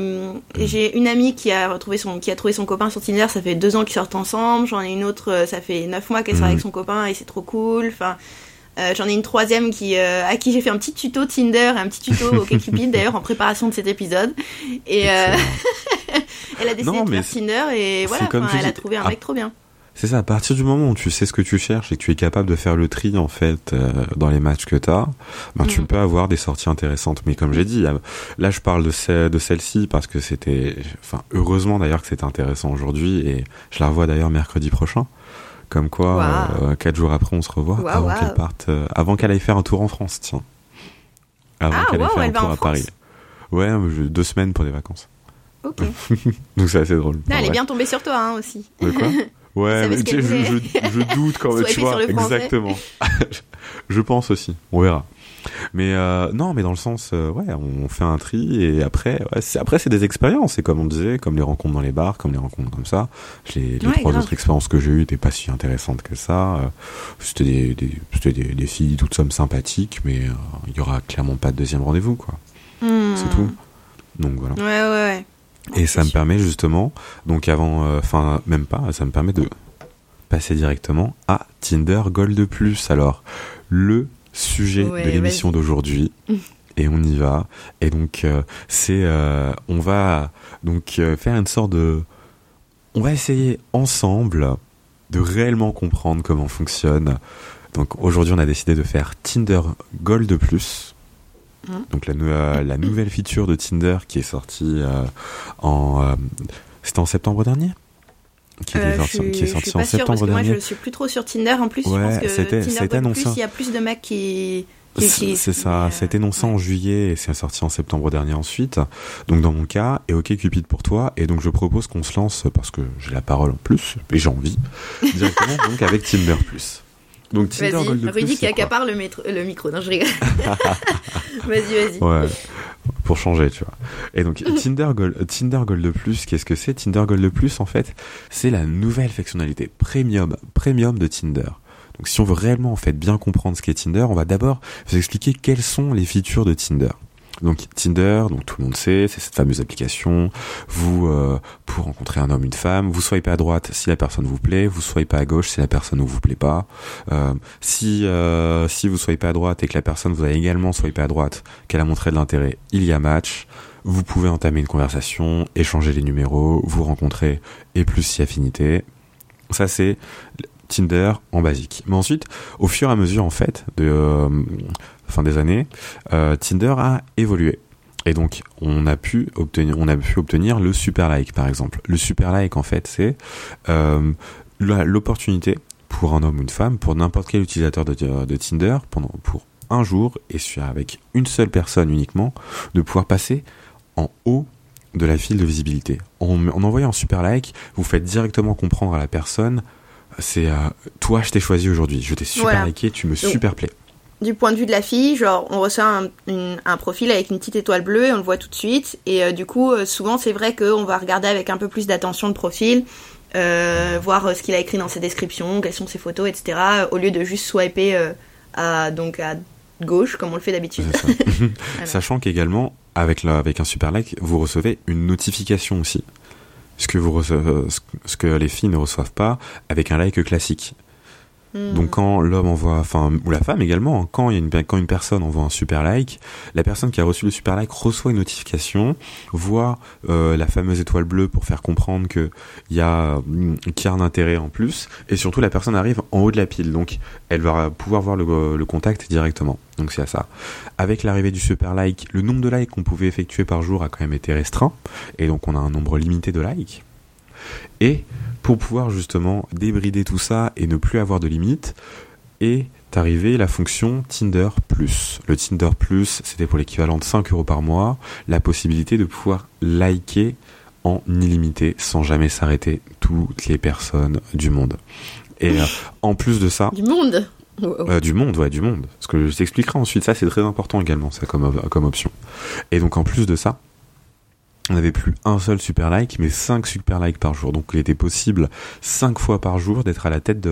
une amie qui a trouvé son copain sur Tinder, ça fait 2 ans qu'ils sortent ensemble. J'en ai une autre, ça fait 9 mois qu'elle sort avec son copain et c'est trop cool. Enfin, j'en ai une troisième à qui j'ai fait un petit tuto Tinder et un petit tuto OkCupid d'ailleurs en préparation de cet épisode. Et elle a décidé de faire Tinder et voilà, elle a trouvé un mec trop bien. C'est ça, à partir du moment où tu sais ce que tu cherches et que tu es capable de faire le tri en fait dans les matchs que t'as, tu peux avoir des sorties intéressantes. Mais comme j'ai dit, là je parle de celle-ci parce que heureusement d'ailleurs que c'était intéressant aujourd'hui et je la revois d'ailleurs mercredi prochain. Comme quoi, 4 jours après on se revoit qu'elle parte, avant qu'elle aille faire un tour en France, tiens. Avant qu'elle aille faire un tour à Paris. Ouais, 2 semaines pour des vacances. Ok. Donc c'est assez drôle. Non, elle est bien tombée sur toi hein, aussi. De quoi? Ouais, mais je doute quand même, tu vois. Exactement. Je pense aussi. On verra. Mais non, mais dans le sens, on fait un tri et après c'est des expériences. Et comme on disait, comme les rencontres dans les bars, comme les rencontres comme ça. Les 3 autres expériences que j'ai eues n'étaient pas si intéressantes que ça. C'était des filles toutes sommes sympathiques, mais il y aura clairement pas de 2e rendez-vous, quoi. C'est tout. Donc voilà. Ouais. Et ça me permet justement, donc même pas, ça me permet de passer directement à Tinder Gold Plus. Alors, le sujet de l'émission d'aujourd'hui, et on y va. Et donc, on va donc faire une sorte de... On va essayer ensemble de réellement comprendre comment fonctionne. Donc aujourd'hui, on a décidé de faire Tinder Gold Plus. Donc la nouvelle feature de Tinder qui est sortie c'était en septembre dernier, qui est sortie en septembre dernier. Moi je suis plus trop sur Tinder en plus. Je pense que Tinder Gold Plus, il y a plus de mecs qui utilisent. C'est ça, ça a été annoncé en juillet et c'est sorti en septembre dernier ensuite. Donc dans mon cas, et OkCupid pour toi, et donc je propose qu'on se lance, parce que j'ai la parole en plus et j'ai envie, directement donc avec Tinder Plus. Donc Tinder Gold Plus, Rudy qui accapare le micro. Non, je rigole. Vas-y. Ouais, pour changer, tu vois. Et donc Tinder Gold Plus, qu'est-ce que c'est? Tinder Gold Plus, en fait, c'est la nouvelle fonctionnalité premium de Tinder. Donc si on veut réellement en fait bien comprendre ce qu'est Tinder, on va d'abord vous expliquer quelles sont les features de Tinder. Donc Tinder, donc tout le monde sait, c'est cette fameuse application. Vous, pour rencontrer un homme, une femme, vous swipez à droite si la personne vous plaît, vous swipez à gauche si la personne ne vous plaît pas. Si vous swipez à droite et que la personne vous a également swipé à droite, qu'elle a montré de l'intérêt, il y a match. Vous pouvez entamer une conversation, échanger les numéros, vous rencontrer et plus si affinité. Ça c'est Tinder en basique. Mais ensuite, au fur et à mesure en fait de fin des années, Tinder a évolué. Et donc, on a pu obtenir le super like, par exemple. Le super like, en fait, c'est l'opportunité pour un homme ou une femme, pour n'importe quel utilisateur de Tinder, pour un jour, et avec une seule personne uniquement, de pouvoir passer en haut de la file de visibilité. En envoyant un super like, vous faites directement comprendre à la personne, c'est toi, je t'ai choisi aujourd'hui, je t'ai super liké, tu me super plais. Du point de vue de la fille, genre on reçoit un profil avec une petite étoile bleue et on le voit tout de suite. Et du coup, souvent c'est vrai qu'on va regarder avec un peu plus d'attention le profil, voir ce qu'il a écrit dans ses descriptions, quelles sont ses photos, etc. Au lieu de juste swiper à gauche comme on le fait d'habitude. Voilà. Sachant qu'également avec un super like, vous recevez une notification aussi. Ce que les filles ne reçoivent pas avec un like classique. Donc quand l'homme envoie, ou la femme également, hein, quand une personne envoie un super like, la personne qui a reçu le super like reçoit une notification, voit la fameuse étoile bleue pour faire comprendre qu'il y a un intérêt en plus, et surtout la personne arrive en haut de la pile, donc elle va pouvoir voir le contact directement. Donc c'est à ça. Avec l'arrivée du super like, le nombre de likes qu'on pouvait effectuer par jour a quand même été restreint, et donc on a un nombre limité de likes. Et pour pouvoir justement débrider tout ça et ne plus avoir de limites, est arrivée la fonction Tinder Plus. Le Tinder Plus, c'était pour l'équivalent de 5 € par mois, la possibilité de pouvoir liker en illimité, sans jamais s'arrêter, toutes les personnes du monde. Et en plus de ça... Du monde du monde. Parce que je t'expliquerai ensuite, ça c'est très important également, ça comme option. Et donc en plus de ça, on n'avait plus un seul super like, mais 5 super likes par jour. Donc il était possible 5 fois par jour d'être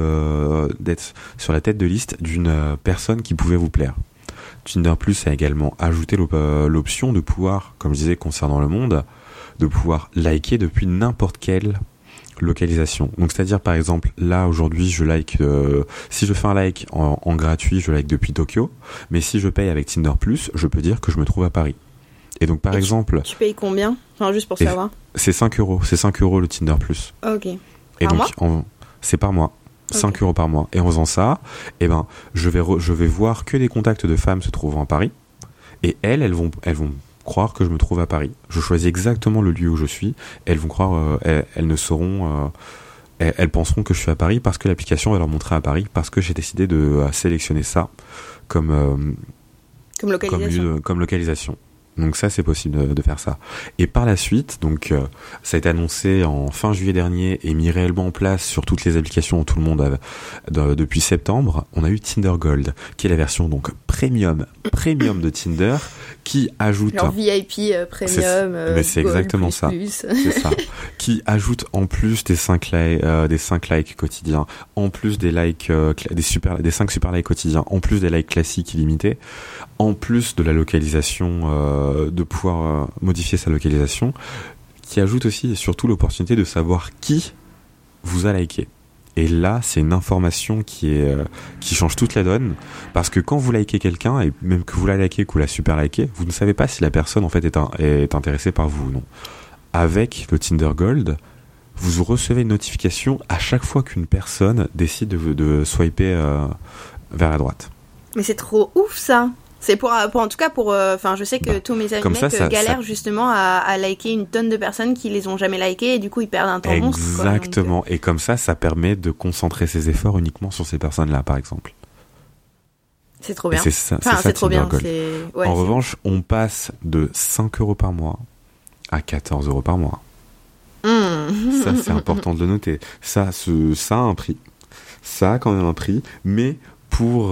sur la tête de liste d'une personne qui pouvait vous plaire. Tinder Plus a également ajouté l'option de pouvoir, comme je disais concernant le monde, de pouvoir liker depuis n'importe quelle localisation. Donc c'est-à-dire par exemple, là aujourd'hui je like, si je fais un like en gratuit, je like depuis Tokyo, mais si je paye avec Tinder Plus, je peux dire que je me trouve à Paris. Et donc par exemple... Tu payes combien ? Enfin, juste pour savoir. C'est 5 €. C'est 5 € le Tinder Plus. Ok. Et par donc, mois c'est par mois. 5 € par mois. Et en faisant ça, je vais voir que des contacts de femmes se trouvant à Paris. Et elles vont croire que je me trouve à Paris. Je choisis exactement le lieu où je suis. Elles vont croire... elles ne sauront... elles penseront que je suis à Paris parce que l'application va leur montrer à Paris, parce que j'ai décidé de sélectionner ça comme localisation. Donc ça, c'est possible de faire ça. Et par la suite, donc ça a été annoncé en fin juillet dernier et mis réellement en place sur toutes les applications où tout le monde depuis septembre. On a eu Tinder Gold, qui est la version donc premium de Tinder, qui ajoute... Genre VIP premium, mais c'est Gold, exactement plus, ça. plus. C'est ça. Qui ajoute en plus des 5 likes quotidiens, en plus des likes des 5 super likes quotidiens, en plus des likes classiques illimités, en plus de la localisation, de pouvoir modifier sa localisation, qui ajoute aussi et surtout l'opportunité de savoir qui vous a liké. Et là, c'est une information qui change toute la donne, parce que quand vous likez quelqu'un, et même que vous la likez, que vous la super likez, vous ne savez pas si la personne en fait est intéressée par vous ou non. Avec le Tinder Gold, vous recevez une notification à chaque fois qu'une personne décide de swiper vers la droite. Mais c'est trop ouf ça. C'est pour en tout cas je sais que tous mes amis galèrent justement à liker une tonne de personnes qui les ont jamais likées et du coup ils perdent un temps monstre. Exactement. Et comme ça permet de concentrer ses efforts uniquement sur ces personnes-là, par exemple. C'est trop bien. C'est ça trop bien. En revanche, on passe de 5 € par mois à 14 € par mois. Ça, c'est important de le noter. Ça a un prix. Ça a quand même un prix, mais pour...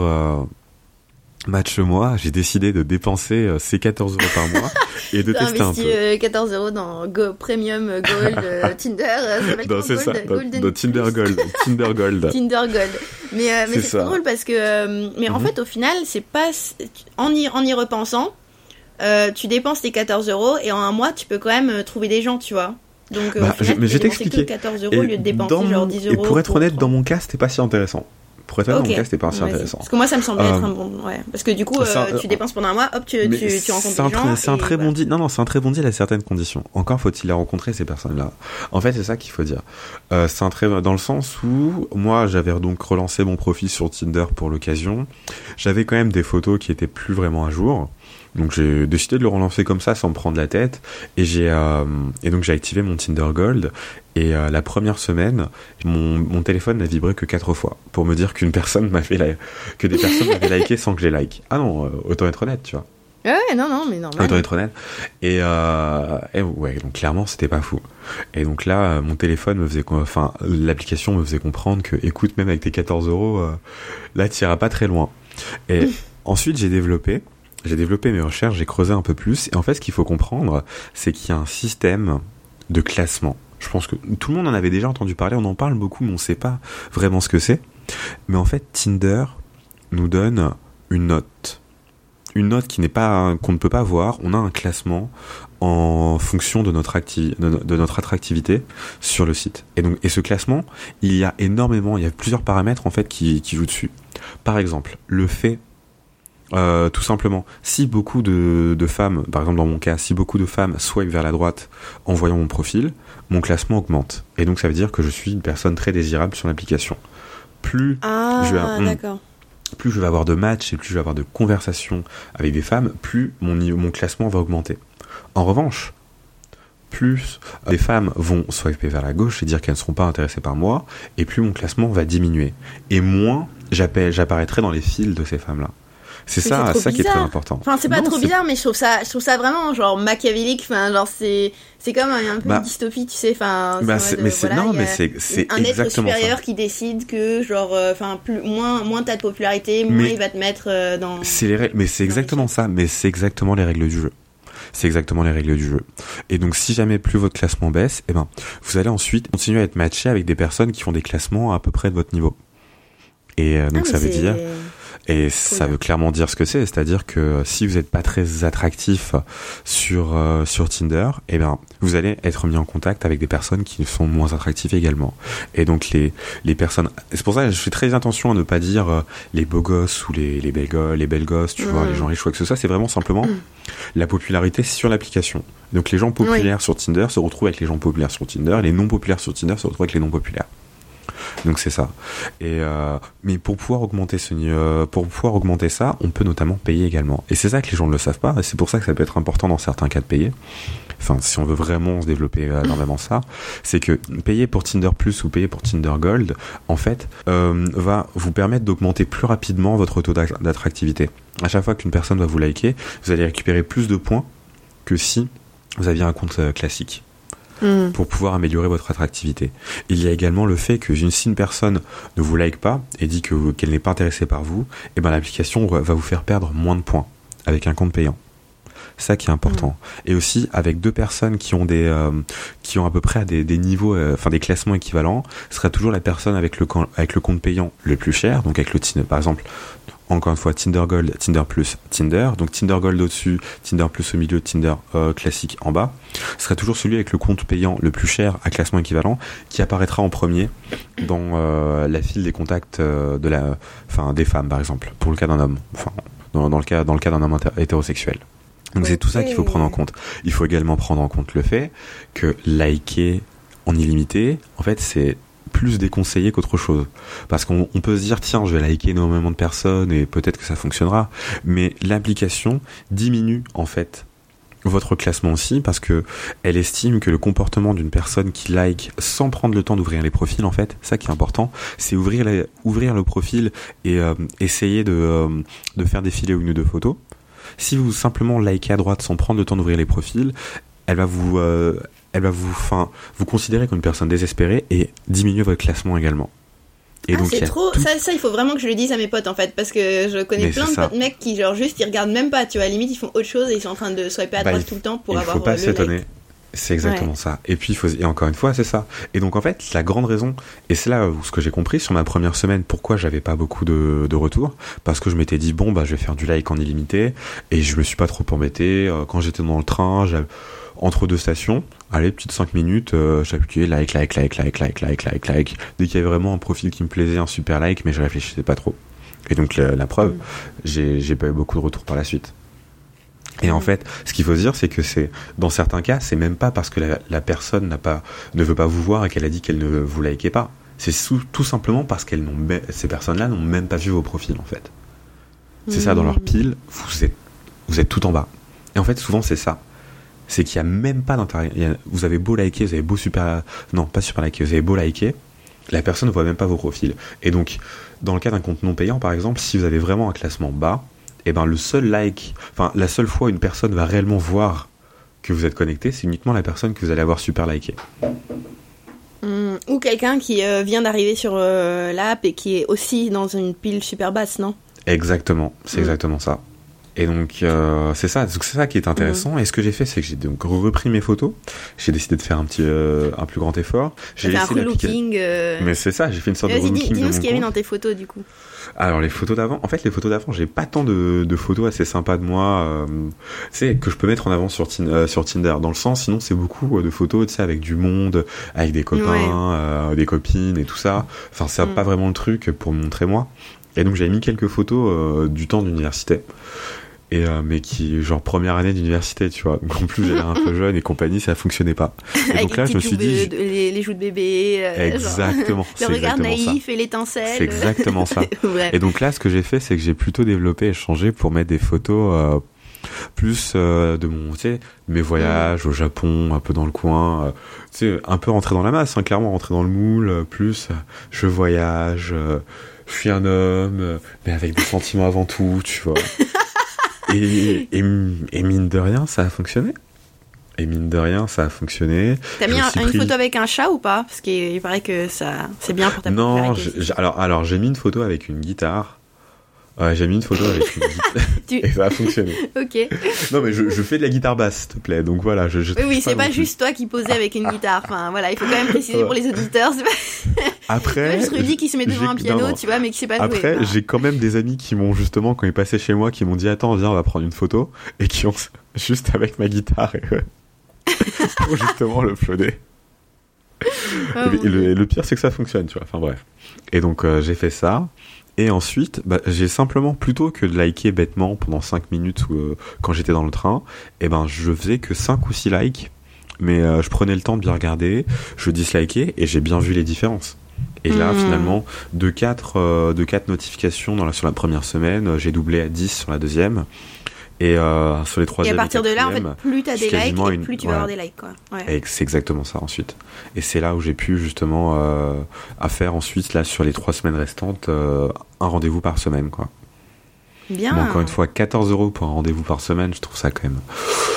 moi, j'ai décidé de dépenser ces 14 € par mois et de tester un peu. 14 € dans Premium Gold Tinder, c'est ça, dans Tinder Gold. Tinder Gold. Mais c'est trop drôle parce que en fait au final c'est pas en y repensant, tu dépenses tes 14 € et en un mois tu peux quand même trouver des gens, tu vois. Donc mais je vais t'expliquer. 14 € au lieu de dépenser genre 10 €. Et pour être honnête, dans mon cas, c'était pas si intéressant. Pour être honnête, mon cas, c'était pas si intéressant. Parce que moi, ça me semblait être un bon... Ouais. Parce que du coup, tu dépenses pendant un mois, hop, tu rencontres des gens. C'est un très bon deal. Non, c'est un très bon deal à certaines conditions. Encore faut-il les rencontrer, ces personnes-là. En fait, c'est ça qu'il faut dire. C'est un très... Dans le sens où, moi, j'avais donc relancé mon profil sur Tinder pour l'occasion. J'avais quand même des photos qui étaient plus vraiment à jour. Donc j'ai décidé de le relancer comme ça sans me prendre la tête et donc j'ai activé mon Tinder Gold et la première semaine mon téléphone n'a vibré que 4 fois pour me dire que des personnes m'avaient liké sans que je les like. Ah non, autant être honnête, tu vois. Ouais, non, mais normal. Autant être honnête. Et ouais, donc clairement c'était pas fou. Et donc là, mon téléphone l'application me faisait comprendre que, écoute, même avec tes 14 €, là t'iras pas très loin. Et ensuite j'ai développé mes recherches, j'ai creusé un peu plus, et en fait ce qu'il faut comprendre, c'est qu'il y a un système de classement. Je pense que tout le monde en avait déjà entendu parler, on en parle beaucoup, mais on sait pas vraiment ce que c'est. Mais en fait, Tinder nous donne une une note qu'on ne peut pas voir. On a un classement en fonction de notre attractivité sur le site. Et ce classement, il y a plusieurs paramètres en fait qui jouent dessus. Par exemple, le fait, tout simplement, si beaucoup de femmes, par exemple dans mon cas, si beaucoup de femmes swipe vers la droite en voyant mon profil, mon classement augmente. Et donc ça veut dire que je suis une personne très désirable sur l'application. Plus je vais avoir de matchs et plus je vais avoir de conversations avec des femmes, plus mon classement va augmenter. En revanche, plus les femmes vont swiper vers la gauche et dire qu'elles ne seront pas intéressées par moi, et plus mon classement va diminuer. Et moins j'apparaîtrai dans les fils de ces femmes-là. C'est ça qui est très important. Enfin, c'est pas trop bizarre, mais je trouve ça vraiment genre machiavélique. Enfin, genre c'est comme un peu une dystopie, tu sais. Enfin, c'est un être supérieur qui décide que genre, moins t'as de popularité, moins il va te mettre dans. Mais c'est exactement ça. Mais c'est exactement les règles du jeu. C'est exactement les règles du jeu. Et donc, si jamais plus votre classement baisse, vous allez ensuite continuer à être matché avec des personnes qui font des classements à peu près de votre niveau. Et donc, ça veut dire. Et ça veut clairement dire ce que c'est, c'est-à-dire que si vous n'êtes pas très attractif sur Tinder, vous allez être mis en contact avec des personnes qui sont moins attractives également. Et donc les personnes, c'est pour ça que je fais très attention à ne pas dire les beaux gosses ou les belles gosses, tu vois, les gens riches ou quoi que ce soit. C'est vraiment simplement la popularité sur l'application. Donc les gens populaires sur Tinder se retrouvent avec les gens populaires sur Tinder, et les non populaires sur Tinder se retrouvent avec les non populaires. Donc c'est ça. Et mais pour pouvoir augmenter ça, on peut notamment payer également. Et c'est ça que les gens ne le savent pas. Et c'est pour ça que ça peut être important dans certains cas de payer. Enfin, si on veut vraiment se développer énormément ça, c'est que payer pour Tinder Plus ou payer pour Tinder Gold, en fait, va vous permettre d'augmenter plus rapidement votre taux d'attractivité. À chaque fois qu'une personne va vous liker, vous allez récupérer plus de points que si vous aviez un compte classique. Pour pouvoir améliorer votre attractivité. Il y a également le fait que si une personne ne vous like pas et dit qu'elle n'est pas intéressée par vous, l'application va vous faire perdre moins de points avec un compte payant. Ça qui est important. Et aussi avec deux personnes qui ont à peu près des niveaux, des classements équivalents, ce sera toujours la personne avec le compte payant le plus cher, donc avec le Tinder, par exemple. Encore une fois, Tinder Gold, Tinder Plus, Tinder. Donc Tinder Gold au-dessus, Tinder Plus au milieu, Tinder classique en bas. Ce sera toujours celui avec le compte payant le plus cher à classement équivalent qui apparaîtra en premier dans la file des contacts des femmes, par exemple, pour le cas d'un homme. Enfin, dans le cas d'un homme hétérosexuel. Donc c'est tout ça qu'il faut prendre en compte. Il faut également prendre en compte le fait que liker en illimité, en fait, c'est plus déconseillé qu'autre chose. Parce qu'on peut se dire, tiens, je vais liker énormément de personnes et peut-être que ça fonctionnera. Mais l'application diminue, en fait, votre classement aussi parce que elle estime que le comportement d'une personne qui like sans prendre le temps d'ouvrir les profils, en fait, ça qui est important, c'est ouvrir le profil et essayer de faire défiler une ou deux photos. Si vous simplement likez à droite sans prendre le temps d'ouvrir les profils, elle va vous considérer comme une personne désespérée et diminuer votre classement également. Et donc, c'est trop. Ça, il faut vraiment que je le dise à mes potes en fait, parce que je connais plein de potes mecs qui genre juste ils regardent même pas, tu vois, à la limite ils font autre chose et ils sont en train de swiper à droite tout le temps pour avoir. Il faut pas s'étonner. Like. C'est exactement ça. Et puis et encore une fois, c'est ça. Et donc en fait, la grande raison, et c'est là où ce que j'ai compris sur ma première semaine, pourquoi j'avais pas beaucoup de retours, parce que je m'étais dit je vais faire du like en illimité, et je me suis pas trop embêté. Quand j'étais dans le train, entre deux stations, allez, petites 5 minutes, j'appuyais like. Dès qu'il y avait vraiment un profil qui me plaisait, un super like, mais je réfléchissais pas trop. Et donc la preuve, j'ai pas eu beaucoup de retours par la suite. Et en fait, ce qu'il faut se dire, c'est que dans certains cas, c'est même pas parce que la personne ne veut pas vous voir et qu'elle a dit qu'elle ne vous likait pas. C'est tout simplement parce ces personnes-là n'ont même pas vu vos profils, en fait. C'est ça, dans leur pile, vous êtes tout en bas. Et en fait, souvent, c'est ça. C'est qu'il y a même pas d'intérêt. Vous avez beau liker, vous avez beau pas super liker, vous avez beau liker, la personne ne voit même pas vos profils. Et donc, dans le cas d'un compte non payant, par exemple, si vous avez vraiment un classement bas, la seule fois où une personne va réellement voir que vous êtes connecté, c'est uniquement la personne que vous allez avoir super liké. Ou quelqu'un qui vient d'arriver sur l'app et qui est aussi dans une pile super basse, non ? Exactement, c'est exactement ça. Et donc c'est ça qui est intéressant. Et ce que j'ai fait, c'est que j'ai donc repris mes photos. J'ai décidé de faire un plus grand effort. J'ai laissé un relooking. Mais c'est ça, j'ai fait une sorte de relooking. Dis-nous ce qu'il y avait dans tes photos du coup. Alors les photos d'avant, j'ai pas tant de photos assez sympas de moi, tu sais, que je peux mettre en avant sur Tinder. Dans le sens, sinon c'est beaucoup de photos, tu sais, avec du monde, avec des copains, des copines et tout ça. Enfin, c'est pas vraiment le truc pour me montrer moi. Et donc j'avais mis quelques photos du temps d'université. Et mais qui genre première année d'université, tu vois. Donc en plus j'étais un peu jeune et compagnie, ça fonctionnait pas. Et avec donc là je me suis dit les joues de bébé, exactement, genre, le regard naïf et l'étincelle. C'est exactement ça. Et donc là ce que j'ai fait, c'est que j'ai plutôt développé et changé pour mettre des photos plus de mon, tu sais, mes voyages au Japon, un peu dans le coin, tu sais, un peu rentrer dans la masse, hein, clairement rentrer dans le moule, plus je voyage, je suis un homme, mais avec des sentiments avant tout, tu vois. Et mine de rien, ça a fonctionné. T'as mis une photo avec un chat ou pas? Parce qu'il paraît que ça, c'est bien pour ta popularité. Non, alors j'ai mis une photo avec une guitare. Ouais, j'ai mis une photo avec une guitare et ça a fonctionné. Ok. Non mais je fais de la guitare basse, s'il te plaît. Donc voilà, oui, c'est pas juste toi qui posais avec une guitare. Enfin voilà, il faut quand même préciser pour les auditeurs. C'est pas... Après, juste Rudy qui se met devant un piano, tu vois, mais qui sait pas jouer. Après, j'ai quand même des amis qui m'ont justement, quand ils passaient chez moi, qui m'ont dit attends, viens, on va prendre une photo, et qui ont juste avec ma guitare pour justement le uploader. Et le pire, c'est que ça fonctionne, tu vois. Enfin bref. Et donc j'ai fait ça. Et ensuite, j'ai simplement, plutôt que de liker bêtement pendant 5 minutes quand j'étais dans le train, je faisais que 5 ou 6 likes, mais je prenais le temps de bien regarder, je dislikais et j'ai bien vu les différences. Et là, finalement, de 4 notifications sur la première semaine, j'ai doublé à 10 sur la deuxième. Et sur les troisième et à partir de là, en fait, plus t'as des likes et plus tu vas avoir des likes, quoi. Ouais. Et c'est exactement ça ensuite. Et c'est là où j'ai pu justement à faire ensuite là sur les 3 semaines restantes un rendez-vous par semaine, quoi. Bien. Mais encore une fois, 14 € pour un rendez-vous par semaine, je trouve ça quand même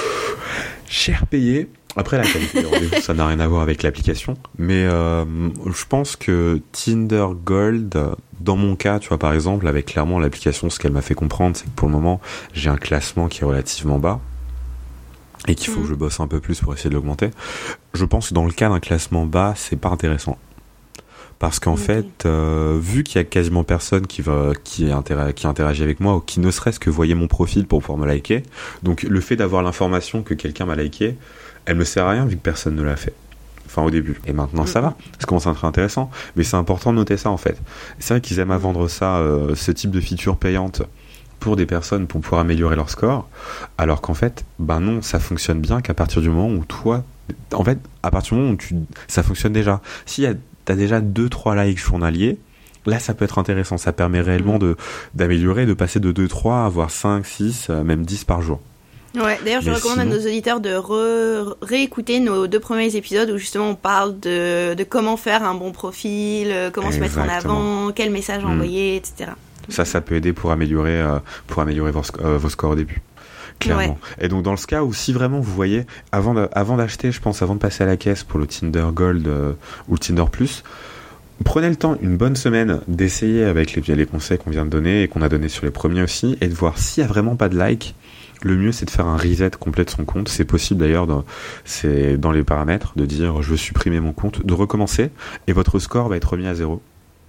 cher payé. Après, la qualité des rendez-vous, ça n'a rien à voir avec l'application. Mais je pense que Tinder Gold, dans mon cas, tu vois, par exemple, avec clairement l'application, ce qu'elle m'a fait comprendre, c'est que pour le moment, j'ai un classement qui est relativement bas et qu'il faut que je bosse un peu plus pour essayer de l'augmenter. Je pense que dans le cas d'un classement bas, c'est pas intéressant. Parce qu'en fait, vu qu'il y a quasiment personne qui interagit avec moi ou qui ne serait-ce que voyait mon profil pour pouvoir me liker, donc le fait d'avoir l'information que quelqu'un m'a liké, elle me sert à rien vu que personne ne l'a fait. Enfin au début. Et maintenant ça va. Ça commence à être intéressant. Mais c'est important de noter ça en fait. C'est vrai qu'ils aiment à vendre ça, ce type de feature payante pour des personnes pour pouvoir améliorer leur score. Alors qu'en fait, non, ça fonctionne bien qu'à partir du moment où toi... En fait, à partir du moment où ça fonctionne déjà. Si t'as déjà 2-3 likes journaliers, là ça peut être intéressant. Ça permet réellement d'améliorer, de passer de 2-3 à voire 5, 6, même 10 par jour. Ouais, d'ailleurs, je recommande à nos auditeurs de réécouter nos 2 premiers épisodes où justement on parle de comment faire un bon profil, comment se mettre en avant, quel message envoyer, etc. Ça peut aider pour améliorer vos scores au début. Clairement. Ouais. Et donc dans ce cas où si vraiment vous voyez, avant d'acheter, je pense, avant de passer à la caisse pour le Tinder Gold ou le Tinder Plus, prenez le temps, une bonne semaine, d'essayer avec les conseils qu'on vient de donner et qu'on a donné sur les premiers aussi, et de voir s'il n'y a vraiment pas de like. Le mieux, c'est de faire un reset complet de son compte. C'est possible d'ailleurs, c'est dans les paramètres, de dire je veux supprimer mon compte, de recommencer, et votre score va être remis à 0.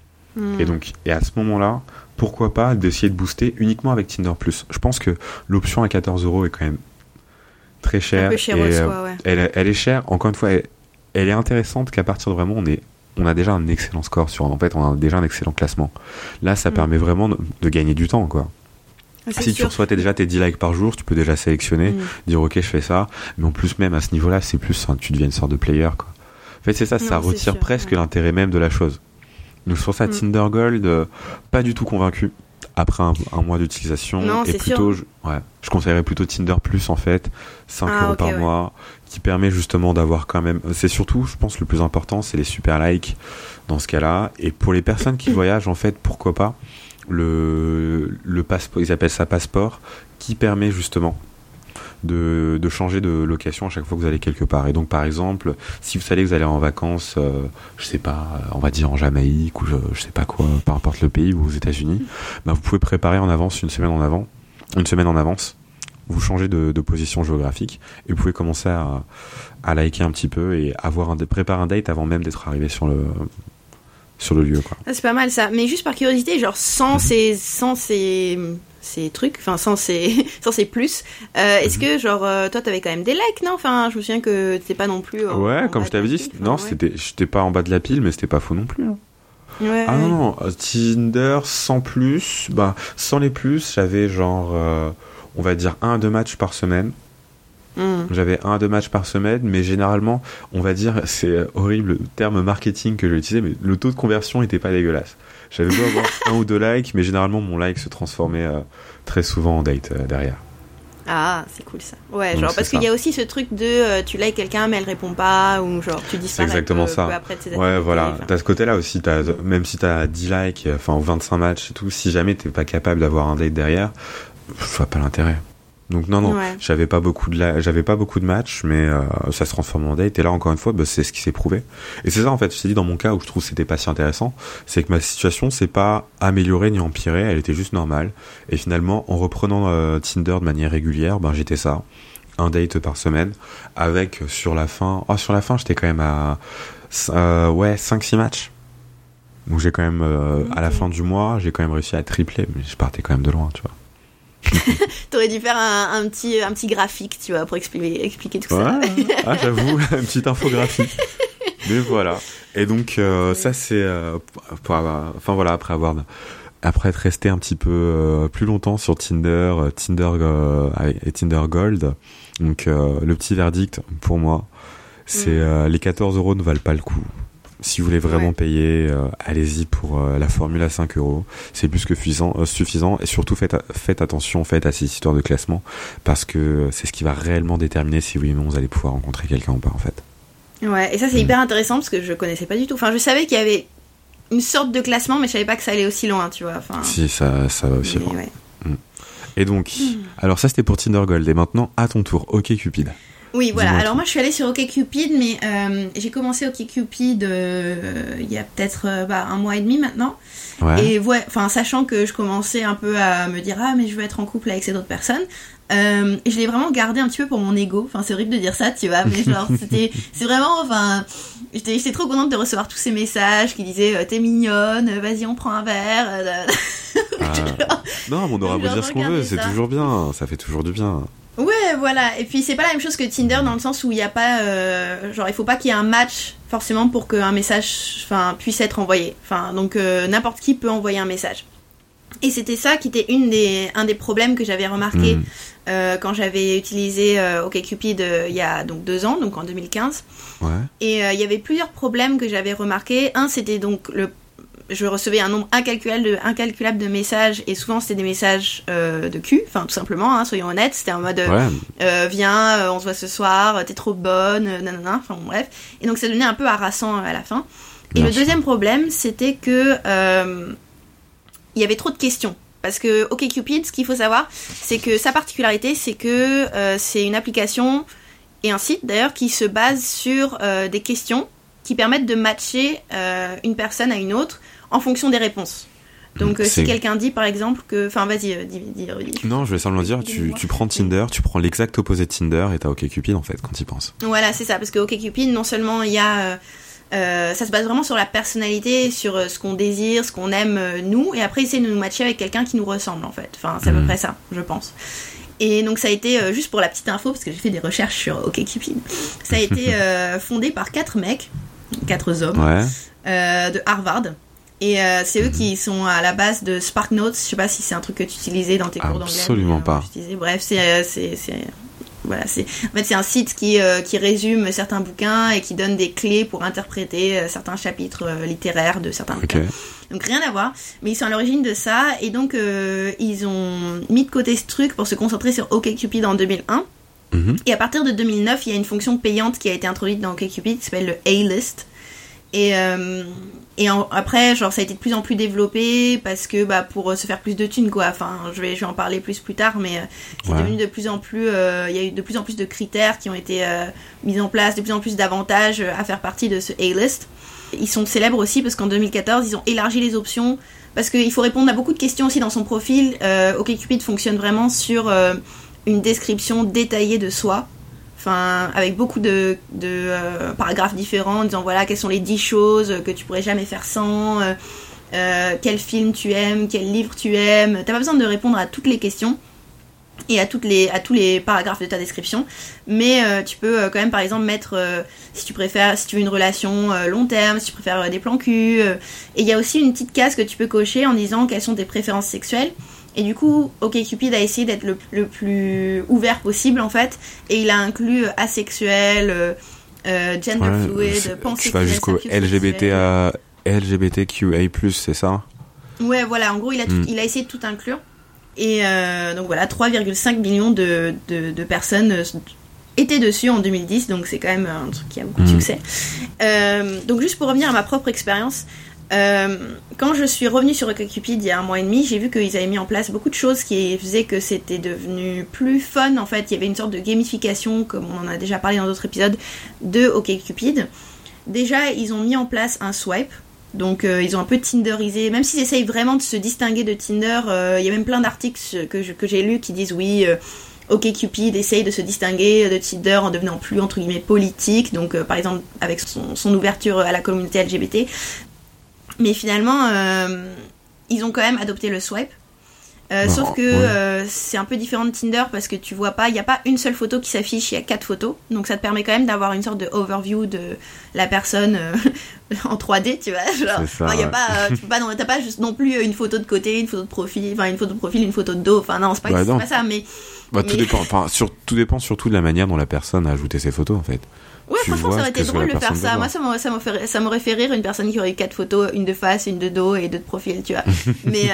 Et à ce moment-là, pourquoi pas d'essayer de booster uniquement avec Tinder Plus. Je pense que l'option à 14 € est quand même très chère. Un peu cher en soi, ouais. Elle est chère. Encore une fois, elle est intéressante qu'à partir de vraiment, on a déjà un excellent score on a déjà un excellent classement. Là, ça permet vraiment de gagner du temps, quoi. Si tu reçois déjà tes 10 likes par jour, tu peux déjà sélectionner, dire ok, je fais ça. Mais en plus, même à ce niveau-là, c'est plus, tu deviens une sorte de player, quoi. En fait, c'est ça, ça retire presque l'intérêt même de la chose. Donc sur ça, Tinder Gold, pas du tout convaincu après un mois d'utilisation. Non, et plutôt, je conseillerais plutôt Tinder Plus en fait, 5 € par mois, qui permet justement d'avoir quand même. C'est surtout, je pense, le plus important, c'est les super likes dans ce cas-là. Et pour les personnes qui voyagent, en fait, pourquoi pas le passeport, ils appellent ça passeport, qui permet justement de changer de location à chaque fois que vous allez quelque part. Et donc par exemple, si vous savez que vous allez en vacances, je sais pas, on va dire en Jamaïque ou je sais pas quoi, peu importe le pays ou aux États-Unis, vous pouvez préparer en avance, une semaine en avant, une semaine en avance. Vous changez de position géographique et vous pouvez commencer à liker un petit peu et préparer un date avant même d'être arrivé sur le lieu, quoi. Ah, c'est pas mal ça, mais juste par curiosité, genre sans ces trucs, enfin sans ces plus, est-ce que genre toi t'avais quand même des likes, non? Enfin je me souviens que t'étais pas non plus comme je t'avais dit, non, j'étais pas en bas de la pile, mais c'était pas faux non plus, hein. Ouais, non, Tinder sans plus, sans les plus, j'avais genre on va dire 1 à 2 matchs par semaine. J'avais 1 à 2 matchs par semaine, mais généralement, on va dire, c'est horrible le terme marketing que j'ai utilisé, mais le taux de conversion était pas dégueulasse. J'avais beau avoir 1 ou 2 likes, mais généralement mon like se transformait très souvent en date derrière. Ah, c'est cool ça. Ouais, Donc, genre parce qu'il y a aussi ce truc de tu likes quelqu'un mais elle répond pas, ou genre tu disparais. C'est exactement ça. Peu après de ses ouais, voilà. Enfin. T'as ce côté-là aussi, même si t'as 10 likes, enfin 25 matchs et tout, si jamais t'es pas capable d'avoir un date derrière, je vois pas l'intérêt. Donc non, Ouais. j'avais pas beaucoup de matchs, mais ça se transforme en date. Et là, encore une fois, c'est ce qui s'est prouvé. Et c'est ça, en fait, je t'ai dit, dans mon cas, où je trouve que c'était pas si intéressant, c'est que ma situation s'est pas améliorée ni empirée, elle était juste normale. Et finalement, en reprenant Tinder de manière régulière, j'étais ça, un date par semaine, avec sur la fin, j'étais quand même à 5-6 matchs. Donc j'ai quand même, à la fin du mois, j'ai quand même réussi à tripler, mais je partais quand même de loin, tu vois. T'aurais dû faire un petit graphique, tu vois, pour expliquer tout ça. Ah, j'avoue, une petite infographie. Mais voilà. Et donc ça c'est après être resté un petit peu plus longtemps sur Tinder et Tinder Gold. Donc le petit verdict pour moi, c'est les 14 € ne valent pas le coup. Si vous voulez vraiment payer, allez-y pour la formule à 5 €. C'est plus que suffisant. Et surtout, faites attention à ces histoires de classement, parce que c'est ce qui va réellement déterminer si oui ou non vous allez pouvoir rencontrer quelqu'un ou pas, en fait. Ouais, et ça c'est hyper intéressant parce que je connaissais pas du tout. Enfin, je savais qu'il y avait une sorte de classement, mais je savais pas que ça allait aussi loin, tu vois. Enfin, si, ça va aussi loin. Ouais. Et donc, alors ça c'était pour Tinder Gold. Et maintenant, à ton tour, OkCupid. Oui, voilà. Dis-moi Alors tout. moi, je suis allée sur OkCupid, mais j'ai commencé OkCupid il y a peut-être 1 mois et demi maintenant. Ouais. Et sachant que je commençais un peu à me dire mais je veux être en couple avec ces autres personnes. Et je l'ai vraiment gardé un petit peu pour mon ego. Enfin, c'est horrible de dire ça, tu vois, mais genre c'est vraiment, j'étais trop contente de recevoir tous ces messages qui disaient t'es mignonne, vas-y on prend un verre. Non, mais on aura beau dire ce qu'on veut, c'est toujours bien, ça fait toujours du bien. Ouais, voilà. Et puis c'est pas la même chose que Tinder dans le sens où il y a pas il faut pas qu'il y ait un match forcément pour qu'un message puisse être envoyé. Donc n'importe qui peut envoyer un message. Et c'était ça qui était un des problèmes que j'avais remarqué quand j'avais utilisé OkCupid il y a donc 2 ans, donc en 2015. Ouais. Et il y avait plusieurs problèmes que j'avais remarqués. Un, c'était donc je recevais un nombre incalculable de messages, et souvent c'était des messages de cul, tout simplement, soyons honnêtes. C'était en mode viens, on se voit ce soir, t'es trop bonne, nanana, bref. Et donc ça devenait un peu harassant à la fin. Et le deuxième problème, c'était que il y avait trop de questions. Parce que OkCupid, ce qu'il faut savoir, c'est que sa particularité, c'est que c'est une application et un site d'ailleurs qui se base sur des questions qui permettent de matcher une personne à une autre en fonction des réponses. Donc si quelqu'un dit par exemple que... vas-y, dis. Non, je vais simplement dire, tu prends Tinder, tu prends l'exact opposé de Tinder et t'as OkCupid en fait, quand tu y penses. Voilà, c'est ça, parce que OkCupid, non seulement il y a... ça se base vraiment sur la personnalité, sur ce qu'on désire, ce qu'on aime nous, et après essayer de nous matcher avec quelqu'un qui nous ressemble en fait. C'est à peu près ça, je pense. Et donc ça a été, juste pour la petite info, parce que j'ai fait des recherches sur OkCupid, ça a été fondé par 4 hommes de Harvard. Et c'est eux qui sont à la base de SparkNotes. Je sais pas si c'est un truc que tu utilisais dans tes cours d'anglais. Absolument pas. Bref, c'est un site qui résume certains bouquins et qui donne des clés pour interpréter certains chapitres littéraires de certains bouquins. Donc rien à voir, mais ils sont à l'origine de ça, et donc ils ont mis de côté ce truc pour se concentrer sur OkCupid en 2001. Et à partir de 2009, il y a une fonction payante qui a été introduite dans OkCupid qui s'appelle le A-List. Après, genre, ça a été de plus en plus développé parce que, pour se faire plus de thunes, quoi. Enfin, je vais en parler plus tard, mais c'est devenu de plus en plus, il y a eu de plus en plus de critères qui ont été mis en place, de plus en plus d'avantages à faire partie de ce A-list. Ils sont célèbres aussi parce qu'en 2014, ils ont élargi les options parce qu'il faut répondre à beaucoup de questions aussi dans son profil. OkCupid fonctionne vraiment sur une description détaillée de soi. Enfin, avec beaucoup de paragraphes différents, en disant voilà quelles sont les 10 choses que tu pourrais jamais faire sans, quel film tu aimes, quel livre tu aimes. T'as pas besoin de répondre à toutes les questions et à tous les paragraphes de ta description, mais tu peux quand même par exemple mettre si tu veux une relation long terme, si tu préfères des plans cul, et il y a aussi une petite case que tu peux cocher en disant quelles sont tes préférences sexuelles. Et du coup, OkCupid a essayé d'être le plus ouvert possible, en fait. Et il a inclus asexuel, gender fluid, pansexuel. Tu vas jusqu'au LGBTQA+, c'est ça ? Ouais, voilà. En gros, il a essayé de tout inclure. Et donc voilà, 3,5 millions de personnes étaient dessus en 2010. Donc c'est quand même un truc qui a beaucoup de succès. Donc juste pour revenir à ma propre expérience... quand je suis revenue sur OkCupid il y a 1 mois et demi, j'ai vu qu'ils avaient mis en place beaucoup de choses qui faisaient que c'était devenu plus fun. En fait, il y avait une sorte de gamification, comme on en a déjà parlé dans d'autres épisodes, de OkCupid. Déjà, ils ont mis en place un swipe. Donc, ils ont un peu tinderisé. Même s'ils essayent vraiment de se distinguer de Tinder, il y a même plein d'articles que j'ai lus qui disent oui... OkCupid essaye de se distinguer de Tinder en devenant plus, entre guillemets, politique. Donc, par exemple, avec son ouverture à la communauté LGBT... Mais finalement, ils ont quand même adopté le swipe. Sauf que c'est un peu différent de Tinder parce que tu vois pas, il n'y a pas une seule photo qui s'affiche, il y a 4 photos. Donc ça te permet quand même d'avoir une sorte de overview de la personne en 3D, tu vois. Genre, c'est ça, y a pas, t'as pas juste non plus une photo de côté, une photo de profil, une photo de dos. Enfin non, c'est pas ça, mais... Tout dépend. Enfin, tout dépend surtout de la manière dont la personne a ajouté ses photos, en fait. Ouais, franchement, ça aurait été drôle de faire ça. Moi, ça m'aurait fait rire une personne qui aurait eu 4 photos, une de face, une de dos et 2 de profil, tu vois. Mais,